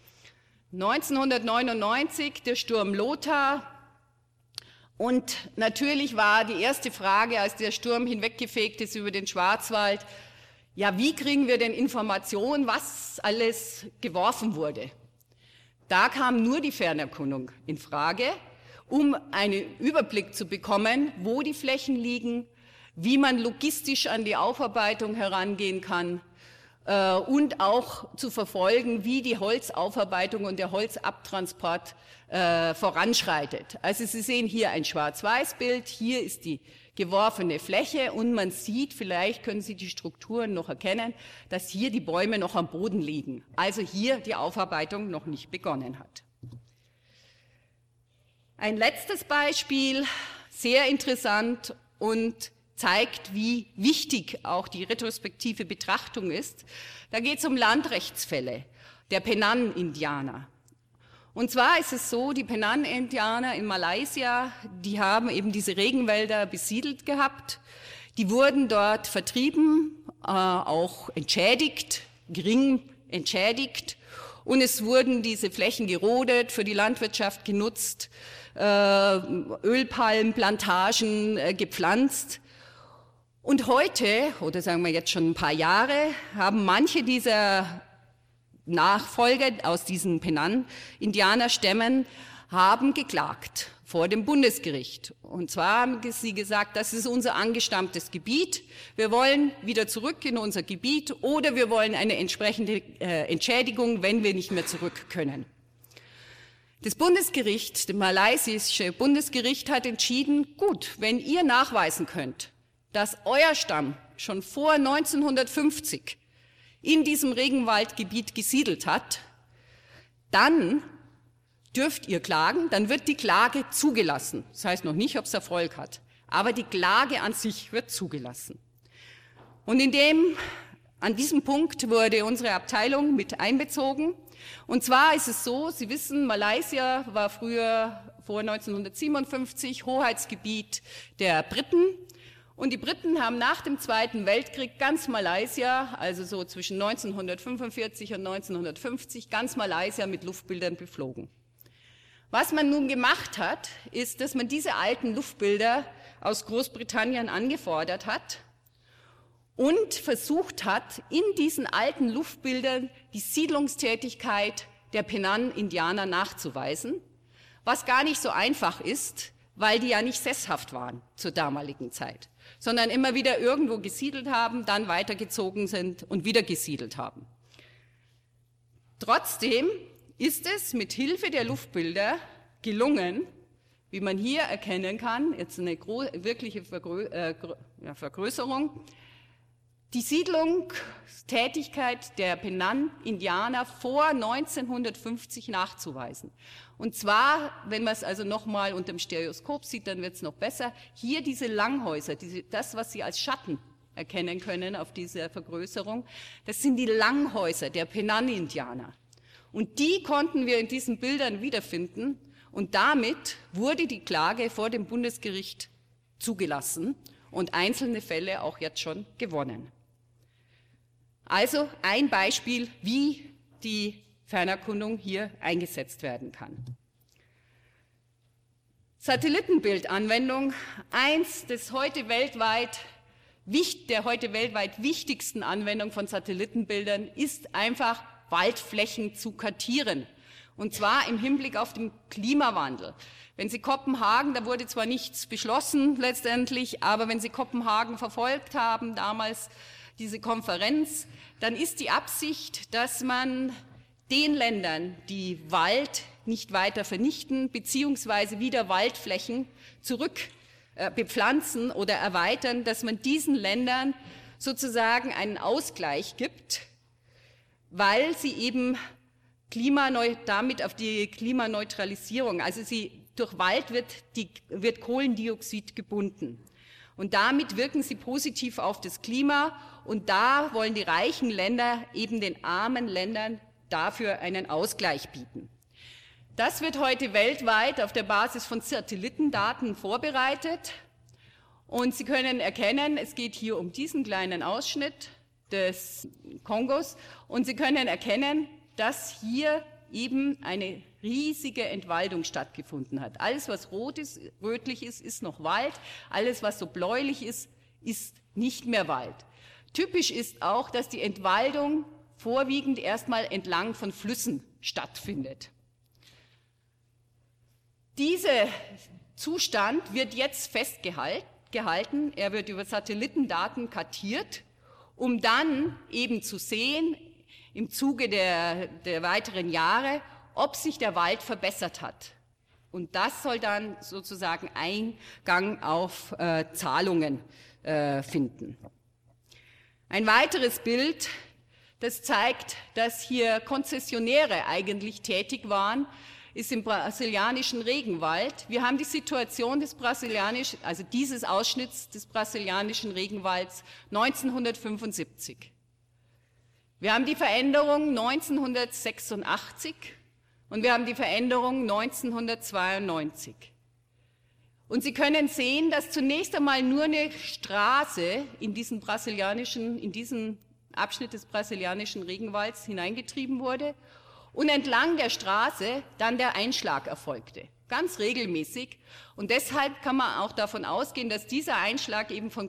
Speaker 2: 1999 der Sturm Lothar und natürlich war die erste Frage, als der Sturm hinweggefegt ist über den Schwarzwald, ja, wie kriegen wir denn Informationen, was alles geworfen wurde? Da kam nur die Fernerkundung in Frage, um einen Überblick zu bekommen, wo die Flächen liegen, wie man logistisch an die Aufarbeitung herangehen kann und auch zu verfolgen, wie die Holzaufarbeitung und der Holzabtransport voranschreitet. Also Sie sehen hier ein Schwarz-Weiß-Bild, hier ist die geworfene Fläche und man sieht, vielleicht können Sie die Strukturen noch erkennen, dass hier die Bäume noch am Boden liegen, also hier die Aufarbeitung noch nicht begonnen hat. Ein letztes Beispiel, sehr interessant und zeigt, wie wichtig auch die retrospektive Betrachtung ist. Da geht es um Landrechtsfälle der Penan-Indianer. Und zwar ist es so, die Penan-Indianer in Malaysia, die haben eben diese Regenwälder besiedelt gehabt. Die wurden dort vertrieben, auch entschädigt, gering entschädigt. Und es wurden diese Flächen gerodet, für die Landwirtschaft genutzt, Ölpalmenplantagen gepflanzt. Und heute, oder sagen wir jetzt schon ein paar Jahre, haben manche dieser Nachfolger aus diesen Penan-Indianerstämmen haben geklagt vor dem Bundesgericht. Und zwar haben sie gesagt, das ist unser angestammtes Gebiet, wir wollen wieder zurück in unser Gebiet oder wir wollen eine entsprechende Entschädigung, wenn wir nicht mehr zurück können. Das Bundesgericht, das malaysische Bundesgericht hat entschieden, gut, wenn ihr nachweisen könnt, dass euer Stamm schon vor 1950 in diesem Regenwaldgebiet gesiedelt hat, dann dürft ihr klagen, dann wird die Klage zugelassen. Das heißt noch nicht, ob es Erfolg hat, aber die Klage an sich wird zugelassen. Und an diesem Punkt wurde unsere Abteilung mit einbezogen Und zwar ist es so, Sie wissen, Malaysia war früher vor 1957 Hoheitsgebiet der Briten. Und die Briten haben nach dem Zweiten Weltkrieg ganz Malaysia, also so zwischen 1945 und 1950, ganz Malaysia mit Luftbildern beflogen. Was man nun gemacht hat, ist, dass man diese alten Luftbilder aus Großbritannien angefordert hat und versucht hat, in diesen alten Luftbildern die Siedlungstätigkeit der Penan-Indianer nachzuweisen, was gar nicht so einfach ist, weil die ja nicht sesshaft waren zur damaligen Zeit, sondern immer wieder irgendwo gesiedelt haben, dann weitergezogen sind und wieder gesiedelt haben. Trotzdem ist es mit Hilfe der Luftbilder gelungen, wie man hier erkennen kann, jetzt eine wirkliche Vergrößerung, die Siedlungstätigkeit der Penan-Indianer vor 1950 nachzuweisen. Und zwar, wenn man es also nochmal unter dem Stereoskop sieht, dann wird es noch besser, hier diese Langhäuser, das, was Sie als Schatten erkennen können auf dieser Vergrößerung, das sind die Langhäuser der Penan-Indianer. Und die konnten wir in diesen Bildern wiederfinden und damit wurde die Klage vor dem Bundesgericht zugelassen und einzelne Fälle auch jetzt schon gewonnen. Also ein Beispiel, wie die Fernerkundung hier eingesetzt werden kann. Satellitenbildanwendung, eins der heute weltweit wichtigsten Anwendungen von Satellitenbildern ist einfach, Waldflächen zu kartieren. Und zwar im Hinblick auf den Klimawandel. Wenn Sie Kopenhagen, da wurde zwar nichts beschlossen letztendlich, aber wenn Sie Kopenhagen verfolgt haben, damals diese Konferenz, dann ist die Absicht, dass man den Ländern, die Wald nicht weiter vernichten, beziehungsweise wieder Waldflächen zurück bepflanzen oder erweitern, dass man diesen Ländern sozusagen einen Ausgleich gibt, weil sie eben damit auf die Klimaneutralisierung, also durch Wald wird Kohlendioxid gebunden. Und damit wirken sie positiv auf das Klima und da wollen die reichen Länder eben den armen Ländern dafür einen Ausgleich bieten. Das wird heute weltweit auf der Basis von Satellitendaten vorbereitet und Sie können erkennen, es geht hier um diesen kleinen Ausschnitt des Kongos und Sie können erkennen, dass hier eben eine riesige Entwaldung stattgefunden hat. Alles, was rötlich ist, ist noch Wald. Alles, was so bläulich ist, ist nicht mehr Wald. Typisch ist auch, dass die Entwaldung vorwiegend erstmal entlang von Flüssen stattfindet. Dieser Zustand wird jetzt festgehalten. Er wird über Satellitendaten kartiert, um dann eben zu sehen, im Zuge der weiteren Jahre, ob sich der Wald verbessert hat. Und das soll dann sozusagen Eingang auf Zahlungen finden. Ein weiteres Bild, das zeigt, dass hier Konzessionäre eigentlich tätig waren, ist im brasilianischen Regenwald. Wir haben die Situation dieses Ausschnitts des brasilianischen Regenwalds 1975. Wir haben die Veränderung 1986 und wir haben die Veränderung 1992. Und Sie können sehen, dass zunächst einmal nur eine Straße in diesen Abschnitt des brasilianischen Regenwalds hineingetrieben wurde und entlang der Straße dann der Einschlag erfolgte, ganz regelmäßig. Und deshalb kann man auch davon ausgehen, dass dieser Einschlag eben von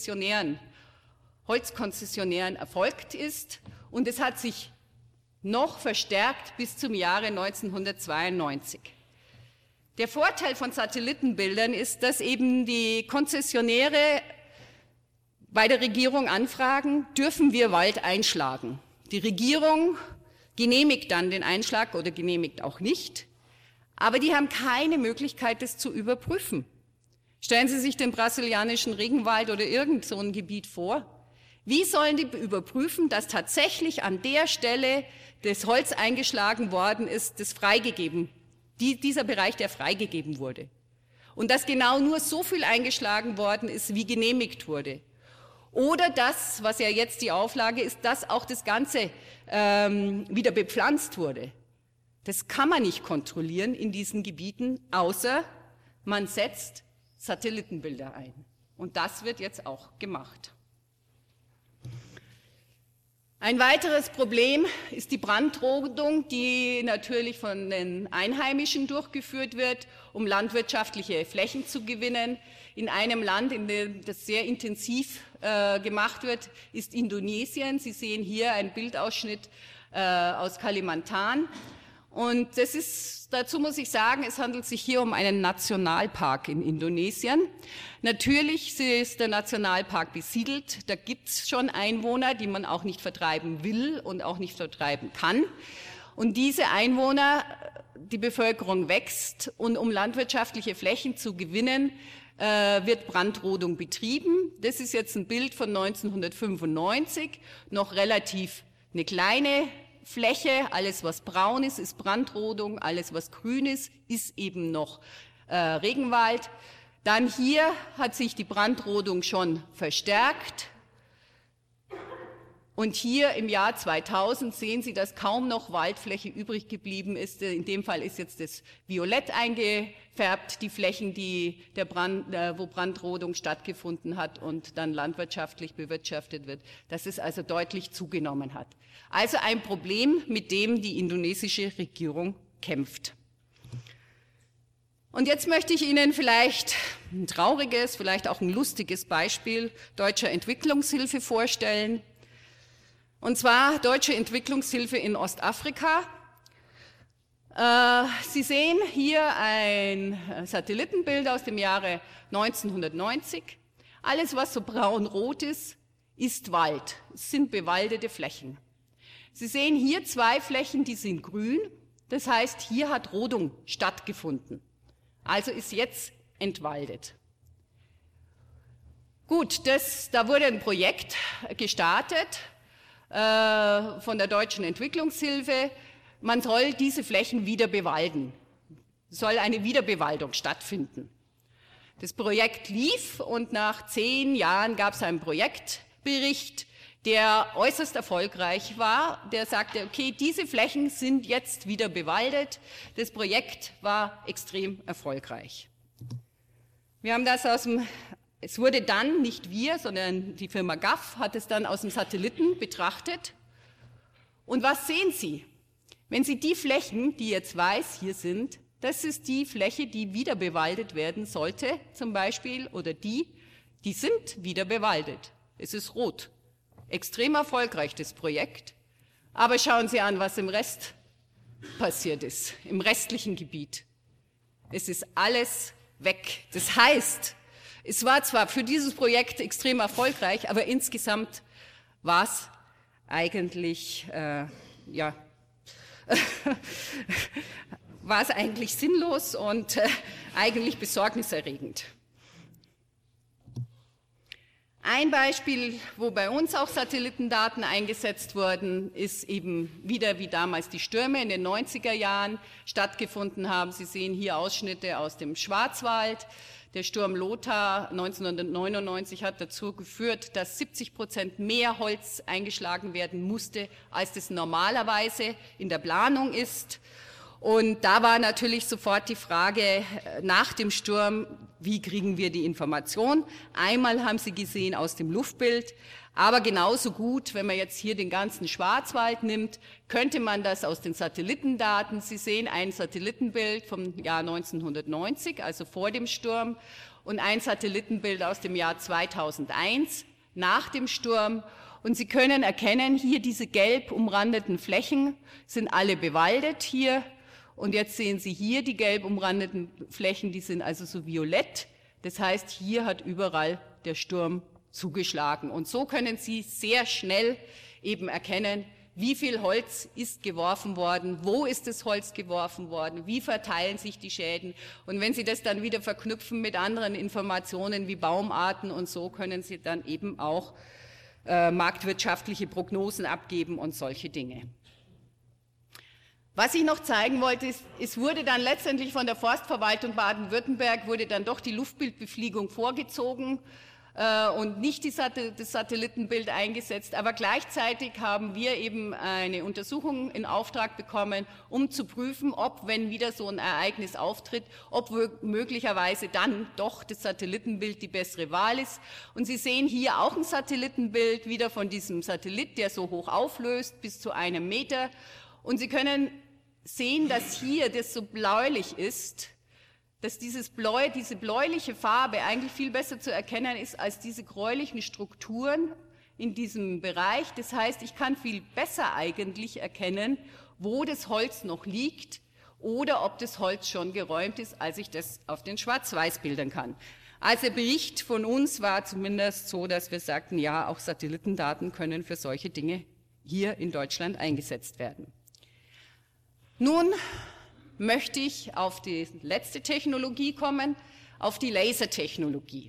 Speaker 2: Holzkonzessionären erfolgt ist. Und es hat sich noch verstärkt bis zum Jahre 1992. Der Vorteil von Satellitenbildern ist, dass eben die Konzessionäre bei der Regierung anfragen, dürfen wir Wald einschlagen? Die Regierung genehmigt dann den Einschlag oder genehmigt auch nicht, aber die haben keine Möglichkeit, das zu überprüfen. Stellen Sie sich den brasilianischen Regenwald oder irgend so ein Gebiet vor. Wie sollen die überprüfen, dass tatsächlich an der Stelle das Holz eingeschlagen worden ist, dieser Bereich, der freigegeben wurde? Und dass genau nur so viel eingeschlagen worden ist, wie genehmigt wurde. Oder das, was ja jetzt die Auflage ist, dass auch das Ganze wieder bepflanzt wurde. Das kann man nicht kontrollieren in diesen Gebieten, außer man setzt Satellitenbilder ein. Und das wird jetzt auch gemacht. Ein weiteres Problem ist die Brandrodung, die natürlich von den Einheimischen durchgeführt wird, um landwirtschaftliche Flächen zu gewinnen. In einem Land, in dem das sehr intensiv gemacht wird, ist Indonesien. Sie sehen hier einen Bildausschnitt aus Kalimantan. Und dazu muss ich sagen, es handelt sich hier um einen Nationalpark in Indonesien. Natürlich ist der Nationalpark besiedelt, da gibt es schon Einwohner, die man auch nicht vertreiben will und auch nicht vertreiben kann. Und diese Einwohner, die Bevölkerung wächst und um landwirtschaftliche Flächen zu gewinnen, wird Brandrodung betrieben. Das ist jetzt ein Bild von 1995, noch relativ eine kleine Fläche, alles was braun ist Brandrodung, alles was grün ist eben noch Regenwald. Dann hier hat sich die Brandrodung schon verstärkt und hier im Jahr 2000 sehen Sie, dass kaum noch Waldfläche übrig geblieben ist. In dem Fall ist jetzt das Violett eingefärbt, die Flächen, wo Brandrodung stattgefunden hat und dann landwirtschaftlich bewirtschaftet wird, dass es also deutlich zugenommen hat. Also ein Problem, mit dem die indonesische Regierung kämpft. Und jetzt möchte ich Ihnen vielleicht ein trauriges, vielleicht auch ein lustiges Beispiel deutscher Entwicklungshilfe vorstellen. Und zwar deutsche Entwicklungshilfe in Ostafrika. Sie sehen hier ein Satellitenbild aus dem Jahre 1990. Alles, was so braun-rot ist, ist Wald. Es sind bewaldete Flächen. Sie sehen hier zwei Flächen, die sind grün. Das heißt, hier hat Rodung stattgefunden. Also ist jetzt entwaldet. Gut, da wurde ein Projekt gestartet von der deutschen Entwicklungshilfe. Man soll diese Flächen wieder bewalden. Es soll eine Wiederbewaldung stattfinden. Das Projekt lief und nach 10 Jahren gab es einen Projektbericht, der äußerst erfolgreich war. Der sagte, okay, diese Flächen sind jetzt wieder bewaldet. Das Projekt war extrem erfolgreich. Wir haben das es wurde dann, nicht wir, sondern die Firma GAF hat es dann aus dem Satelliten betrachtet. Und was sehen Sie? Wenn Sie die Flächen, die jetzt weiß hier sind, das ist die Fläche, die wieder bewaldet werden sollte, zum Beispiel, oder die sind wieder bewaldet. Es ist rot. Extrem erfolgreich, das Projekt. Aber schauen Sie an, was im Rest passiert ist, im restlichen Gebiet. Es ist alles weg. Das heißt, es war zwar für dieses Projekt extrem erfolgreich, aber insgesamt war es eigentlich, war es eigentlich sinnlos und eigentlich besorgniserregend. Ein Beispiel, wo bei uns auch Satellitendaten eingesetzt wurden, ist eben wieder wie damals die Stürme in den 90er Jahren stattgefunden haben. Sie sehen hier Ausschnitte aus dem Schwarzwald. Der Sturm Lothar 1999 hat dazu geführt, dass 70% mehr Holz eingeschlagen werden musste, als das normalerweise in der Planung ist. Und da war natürlich sofort die Frage nach dem Sturm, wie kriegen wir die Information? Einmal haben Sie gesehen aus dem Luftbild, aber genauso gut, wenn man jetzt hier den ganzen Schwarzwald nimmt, könnte man das aus den Satellitendaten. Sie sehen ein Satellitenbild vom Jahr 1990, also vor dem Sturm, und ein Satellitenbild aus dem Jahr 2001, nach dem Sturm. Und Sie können erkennen, hier diese gelb umrandeten Flächen sind alle bewaldet hier. Und jetzt sehen Sie hier die gelb umrandeten Flächen, die sind also so violett. Das heißt, hier hat überall der Sturm zugeschlagen. Und so können Sie sehr schnell eben erkennen, wie viel Holz ist geworfen worden, wo ist das Holz geworfen worden, wie verteilen sich die Schäden. Und wenn Sie das dann wieder verknüpfen mit anderen Informationen wie Baumarten und so, können Sie dann eben auch marktwirtschaftliche Prognosen abgeben und solche Dinge. Was ich noch zeigen wollte, ist, es wurde dann letztendlich von der Forstverwaltung Baden-Württemberg, wurde dann doch die Luftbildbefliegung vorgezogen. und nicht das Satellitenbild eingesetzt. Aber gleichzeitig haben wir eben eine Untersuchung in Auftrag bekommen, um zu prüfen, ob, wenn wieder so ein Ereignis auftritt, ob möglicherweise dann doch das Satellitenbild die bessere Wahl ist. Und Sie sehen hier auch ein Satellitenbild wieder von diesem Satellit, der so hoch auflöst, bis zu 1 Meter. Und Sie können sehen, dass hier das so bläulich ist, dass diese bläuliche Farbe eigentlich viel besser zu erkennen ist als diese gräulichen Strukturen in diesem Bereich. Das heißt, ich kann viel besser eigentlich erkennen, wo das Holz noch liegt oder ob das Holz schon geräumt ist, als ich das auf den Schwarz-Weiß-Bildern kann. Also der Bericht von uns war zumindest so, dass wir sagten, ja, auch Satellitendaten können für solche Dinge hier in Deutschland eingesetzt werden. Nun möchte ich auf die letzte Technologie kommen, auf die Lasertechnologie.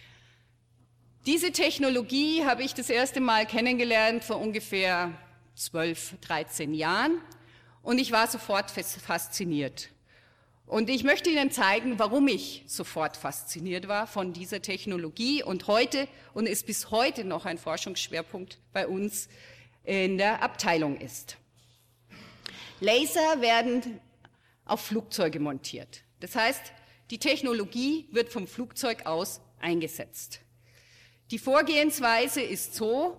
Speaker 2: Diese Technologie habe ich das erste Mal kennengelernt vor ungefähr 12, 13 Jahren und ich war sofort fasziniert. Und ich möchte Ihnen zeigen, warum ich sofort fasziniert war von dieser Technologie und es bis heute noch ein Forschungsschwerpunkt bei uns in der Abteilung ist. Laser werden auf Flugzeuge montiert. Das heißt, die Technologie wird vom Flugzeug aus eingesetzt. Die Vorgehensweise ist so,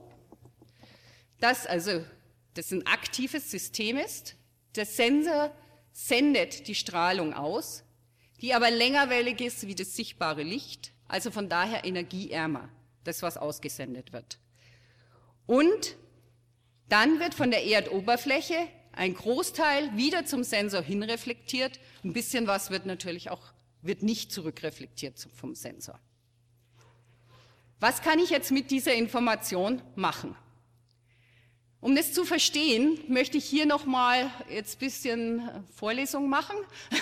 Speaker 2: dass das ein aktives System ist. Der Sensor sendet die Strahlung aus, die aber längerwellig ist wie das sichtbare Licht, also von daher energieärmer, das was ausgesendet wird. Und dann wird von der Erdoberfläche ein Großteil wieder zum Sensor hinreflektiert. Ein bisschen was wird natürlich auch nicht zurückreflektiert vom Sensor. Was kann ich jetzt mit dieser Information machen? Um das zu verstehen, möchte ich hier nochmal jetzt ein bisschen Vorlesung machen.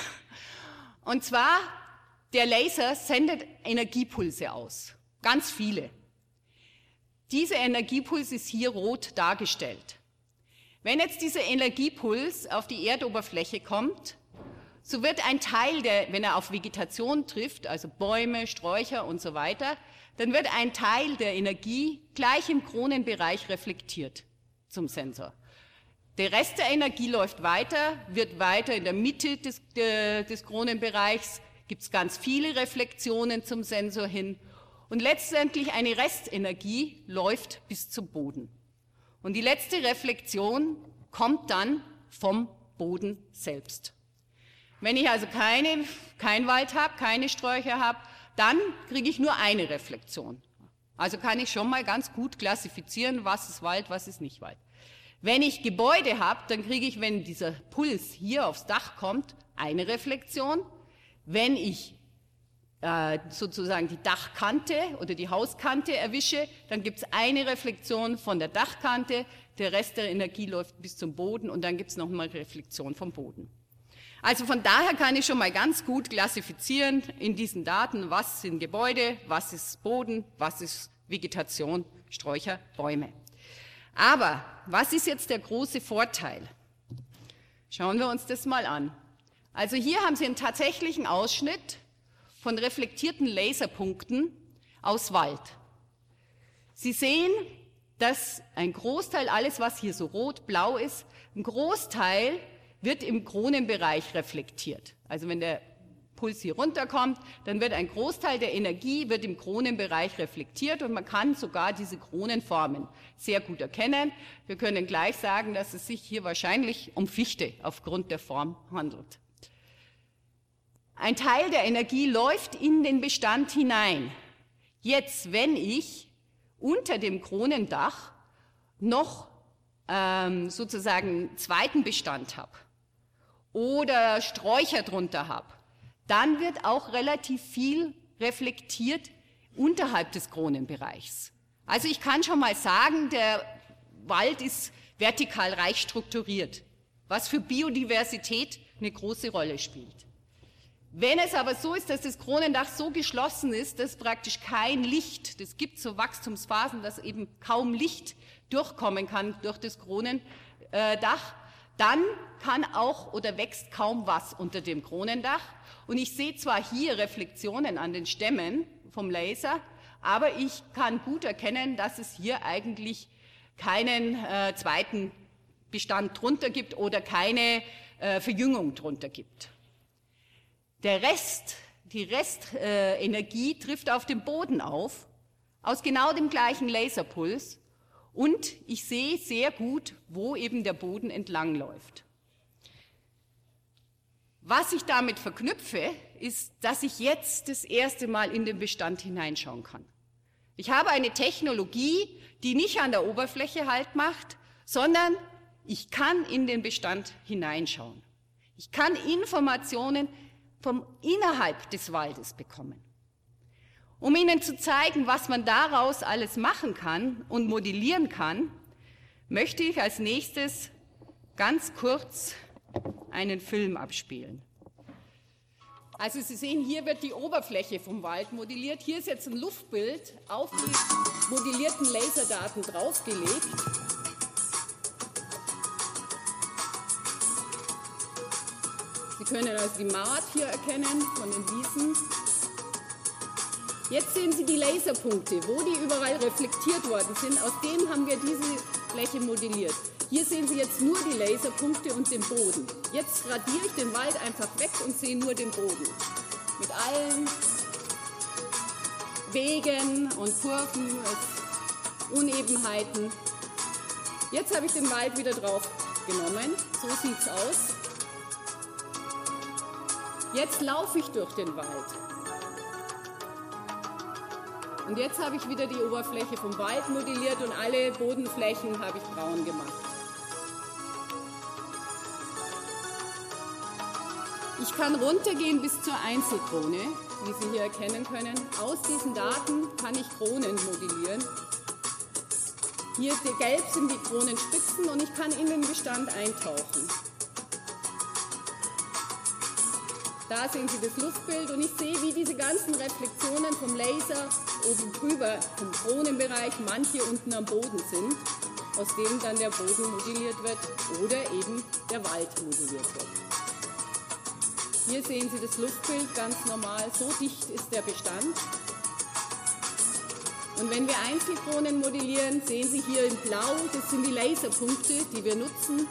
Speaker 2: Und zwar, der Laser sendet Energiepulse aus, ganz viele. Dieser Energiepuls ist hier rot dargestellt. Wenn jetzt dieser Energiepuls auf die Erdoberfläche kommt, so wird ein Teil, wenn er auf Vegetation trifft, also Bäume, Sträucher und so weiter, dann wird ein Teil der Energie gleich im Kronenbereich reflektiert zum Sensor. Der Rest der Energie läuft weiter, wird weiter in der Mitte des Kronenbereichs, gibt es ganz viele Reflexionen zum Sensor hin und letztendlich eine Restenergie läuft bis zum Boden. Und die letzte Reflexion kommt dann vom Boden selbst. Wenn ich also kein Wald habe, keine Sträucher habe, dann kriege ich nur eine Reflexion. Also kann ich schon mal ganz gut klassifizieren, was ist Wald, was ist nicht Wald. Wenn ich Gebäude habe, dann kriege ich, wenn dieser Puls hier aufs Dach kommt, eine Reflexion. Wenn ich sozusagen die Dachkante oder die Hauskante erwische, dann gibt es eine Reflexion von der Dachkante, der Rest der Energie läuft bis zum Boden und dann gibt es nochmal Reflexion vom Boden. Also von daher kann ich schon mal ganz gut klassifizieren in diesen Daten, was sind Gebäude, was ist Boden, was ist Vegetation, Sträucher, Bäume. Aber was ist jetzt der große Vorteil? Schauen wir uns das mal an. Also hier haben Sie einen tatsächlichen Ausschnitt von reflektierten Laserpunkten aus Wald. Sie sehen, dass ein Großteil, alles was hier so rot-blau ist, ein Großteil wird im Kronenbereich reflektiert. Also wenn der Puls hier runterkommt, dann wird ein Großteil der Energie wird im Kronenbereich reflektiert und man kann sogar diese Kronenformen sehr gut erkennen. Wir können gleich sagen, dass es sich hier wahrscheinlich um Fichte aufgrund der Form handelt. Ein Teil der Energie läuft in den Bestand hinein. Jetzt, wenn ich unter dem Kronendach noch sozusagen einen zweiten Bestand habe oder Sträucher drunter habe, dann wird auch relativ viel reflektiert unterhalb des Kronenbereichs. Also ich kann schon mal sagen, der Wald ist vertikal reich strukturiert, was für Biodiversität eine große Rolle spielt. Wenn es aber so ist, dass das Kronendach so geschlossen ist, dass praktisch kein Licht, das gibt so Wachstumsphasen, dass eben kaum Licht durchkommen kann durch das Kronendach, dann kann auch oder wächst kaum was unter dem Kronendach. Und ich sehe zwar hier Reflexionen an den Stämmen vom Laser, aber ich kann gut erkennen, dass es hier eigentlich keinen zweiten Bestand drunter gibt oder keine Verjüngung drunter gibt. Die Restenergie trifft auf dem Boden auf, aus genau dem gleichen Laserpuls, und ich sehe sehr gut, wo eben der Boden entlang läuft. Was ich damit verknüpfe, ist, dass ich jetzt das erste Mal in den Bestand hineinschauen kann. Ich habe eine Technologie, die nicht an der Oberfläche Halt macht, sondern ich kann in den Bestand hineinschauen. Ich kann Informationen vom innerhalb des Waldes bekommen. Um Ihnen zu zeigen, was man daraus alles machen kann und modellieren kann, möchte ich als nächstes ganz kurz einen Film abspielen. Also Sie sehen, hier wird die Oberfläche vom Wald modelliert. Hier ist jetzt ein Luftbild auf die modellierten Laserdaten draufgelegt. Sie können also die Maat hier erkennen von den Wiesen. Jetzt sehen Sie die Laserpunkte, wo die überall reflektiert worden sind. Aus denen haben wir diese Fläche modelliert. Hier sehen Sie jetzt nur die Laserpunkte und den Boden. Jetzt radiere ich den Wald einfach weg und sehe nur den Boden. Mit allen Wegen und Kurven, Unebenheiten. Jetzt habe ich den Wald wieder drauf genommen. So sieht es aus. Jetzt laufe ich durch den Wald. Und jetzt habe ich wieder die Oberfläche vom Wald modelliert und alle Bodenflächen habe ich braun gemacht. Ich kann runtergehen bis zur Einzelkrone, wie Sie hier erkennen können. Aus diesen Daten kann ich Kronen modellieren. Hier gelb sind die Kronenspitzen und ich kann in den Bestand eintauchen. Da sehen Sie das Luftbild und ich sehe, wie diese ganzen Reflexionen vom Laser oben drüber vom Kronenbereich, manche unten am Boden sind, aus dem dann der Boden modelliert wird oder eben der Wald modelliert wird. Hier sehen Sie das Luftbild ganz normal, so dicht ist der Bestand. Und wenn wir Einzelkronen modellieren, sehen Sie hier in Blau, das sind die Laserpunkte, die wir nutzen,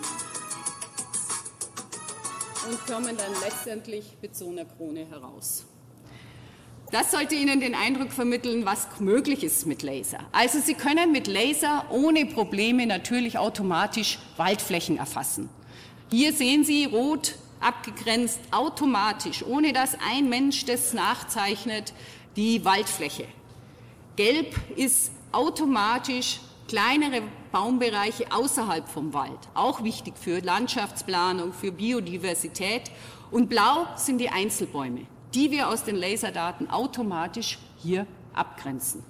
Speaker 2: und kommen dann letztendlich mit so einer Krone heraus. Das sollte Ihnen den Eindruck vermitteln, was möglich ist mit Laser. Also Sie können mit Laser ohne Probleme natürlich automatisch Waldflächen erfassen. Hier sehen Sie rot abgegrenzt, automatisch, ohne dass ein Mensch das nachzeichnet, die Waldfläche. Gelb ist automatisch kleinere Baumbereiche außerhalb vom Wald, auch wichtig für Landschaftsplanung, für Biodiversität. Und blau sind die Einzelbäume, die wir aus den Laserdaten automatisch hier abgrenzen.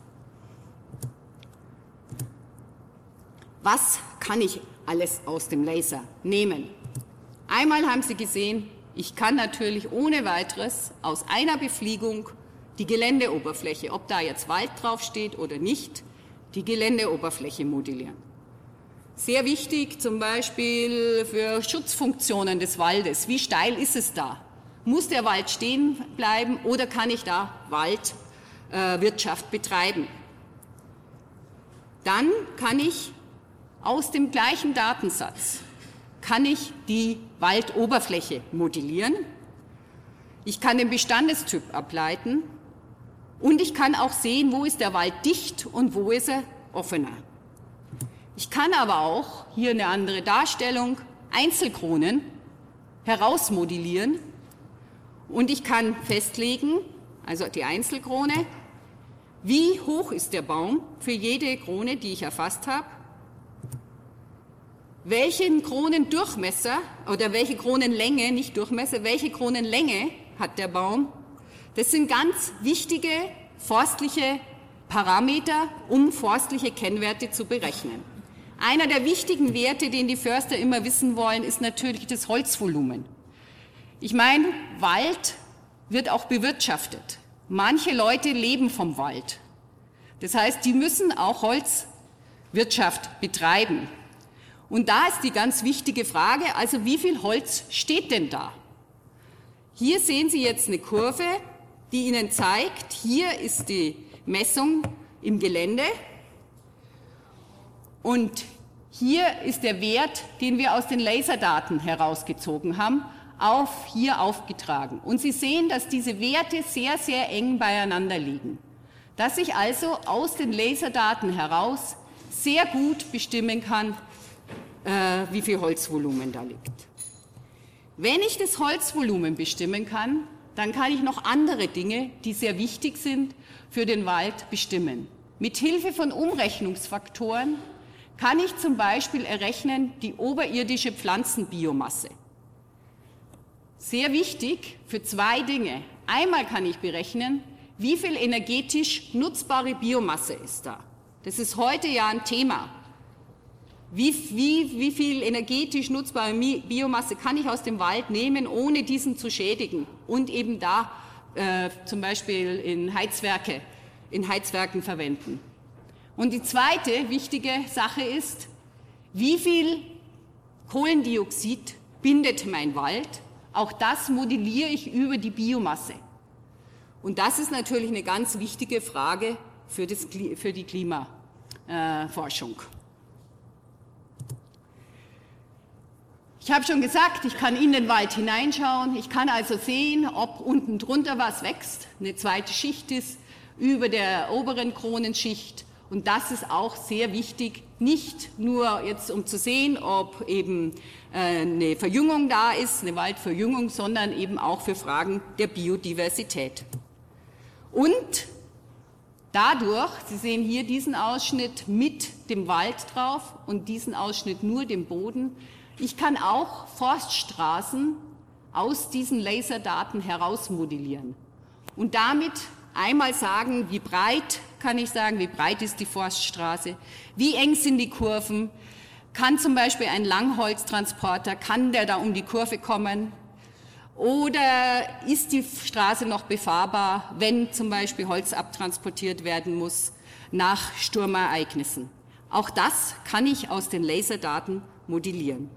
Speaker 2: Was kann ich alles aus dem Laser nehmen? Einmal haben Sie gesehen, ich kann natürlich ohne weiteres aus einer Befliegung die Geländeoberfläche, ob da jetzt Wald draufsteht oder nicht, die Geländeoberfläche modellieren. Sehr wichtig zum Beispiel für Schutzfunktionen des Waldes. Wie steil ist es da? Muss der Wald stehen bleiben oder kann ich da Waldwirtschaft betreiben? Dann kann ich aus dem gleichen Datensatz die Waldoberfläche modellieren. Ich kann den Bestandestyp ableiten und ich kann auch sehen, wo ist der Wald dicht und wo ist er offener. Ich kann aber auch, hier eine andere Darstellung, Einzelkronen herausmodellieren und ich kann festlegen, also die Einzelkrone, wie hoch ist der Baum für jede Krone, die ich erfasst habe, welchen Kronendurchmesser oder welche Kronenlänge, nicht Durchmesser, welche Kronenlänge hat der Baum. Das sind ganz wichtige forstliche Parameter, um forstliche Kennwerte zu berechnen. Einer der wichtigen Werte, den die Förster immer wissen wollen, ist natürlich das Holzvolumen. Ich meine, Wald wird auch bewirtschaftet. Manche Leute leben vom Wald. Das heißt, die müssen auch Holzwirtschaft betreiben. Und da ist die ganz wichtige Frage, also wie viel Holz steht denn da? Hier sehen Sie jetzt eine Kurve, die Ihnen zeigt, hier ist die Messung im Gelände. Und hier ist der Wert, den wir aus den Laserdaten herausgezogen haben, hier aufgetragen. Und Sie sehen, dass diese Werte sehr, sehr eng beieinander liegen. Dass ich also aus den Laserdaten heraus sehr gut bestimmen kann, wie viel Holzvolumen da liegt. Wenn ich das Holzvolumen bestimmen kann, dann kann ich noch andere Dinge, die sehr wichtig sind, für den Wald bestimmen. Mit Hilfe von Umrechnungsfaktoren kann ich zum Beispiel errechnen die oberirdische Pflanzenbiomasse. Sehr wichtig für zwei Dinge. Einmal kann ich berechnen, wie viel energetisch nutzbare Biomasse ist da. Das ist heute ja ein Thema. Wie viel energetisch nutzbare Biomasse kann ich aus dem Wald nehmen, ohne diesen zu schädigen und eben da zum Beispiel in Heizwerken verwenden. Und die zweite wichtige Sache ist, wie viel Kohlendioxid bindet mein Wald? Auch das modelliere ich über die Biomasse. Und das ist natürlich eine ganz wichtige Frage für die Klimaforschung. Ich habe schon gesagt, ich kann in den Wald hineinschauen. Ich kann also sehen, ob unten drunter was wächst, eine zweite Schicht ist, über der oberen Kronenschicht. Und das ist auch sehr wichtig, nicht nur jetzt um zu sehen, ob eben eine Verjüngung da ist, eine Waldverjüngung, sondern eben auch für Fragen der Biodiversität. Und dadurch, Sie sehen hier diesen Ausschnitt mit dem Wald drauf und diesen Ausschnitt nur dem Boden, ich kann auch Forststraßen aus diesen Laserdaten heraus modellieren und damit einmal sagen, wie breit ist die Forststraße, wie eng sind die Kurven, kann zum Beispiel ein Langholztransporter, kann der da um die Kurve kommen oder ist die Straße noch befahrbar, wenn zum Beispiel Holz abtransportiert werden muss nach Sturmereignissen. Auch das kann ich aus den Laserdaten modellieren.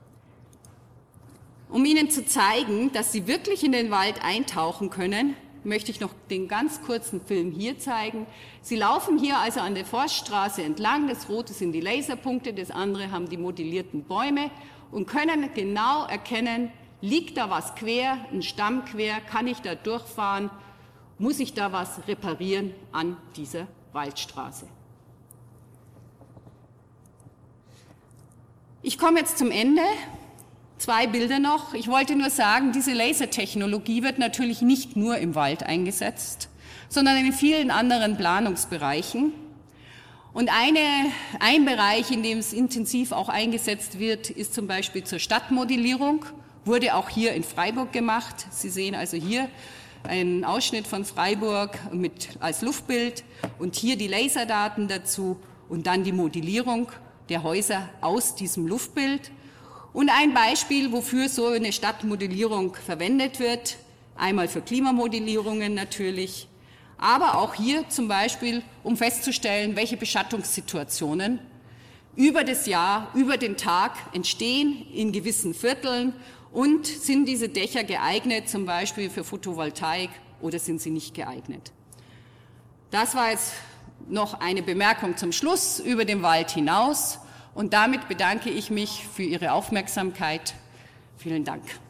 Speaker 2: Um Ihnen zu zeigen, dass Sie wirklich in den Wald eintauchen können, möchte ich noch den ganz kurzen Film hier zeigen. Sie laufen hier also an der Forststraße entlang, das rote sind die Laserpunkte, das andere haben die modellierten Bäume und können genau erkennen, liegt da was quer, ein Stamm quer, kann ich da durchfahren, muss ich da was reparieren an dieser Waldstraße. Ich komme jetzt zum Ende. 2 Bilder noch. Ich wollte nur sagen, diese Lasertechnologie wird natürlich nicht nur im Wald eingesetzt, sondern in vielen anderen Planungsbereichen. Und ein Bereich, in dem es intensiv auch eingesetzt wird, ist zum Beispiel zur Stadtmodellierung. Wurde auch hier in Freiburg gemacht. Sie sehen also hier einen Ausschnitt von Freiburg als Luftbild und hier die Laserdaten dazu und dann die Modellierung der Häuser aus diesem Luftbild. Und ein Beispiel, wofür so eine Stadtmodellierung verwendet wird, einmal für Klimamodellierungen natürlich, aber auch hier zum Beispiel, um festzustellen, welche Beschattungssituationen über das Jahr, über den Tag entstehen in gewissen Vierteln und sind diese Dächer geeignet, zum Beispiel für Photovoltaik, oder sind sie nicht geeignet. Das war jetzt noch eine Bemerkung zum Schluss über den Wald hinaus. Und damit bedanke ich mich für Ihre Aufmerksamkeit. Vielen Dank.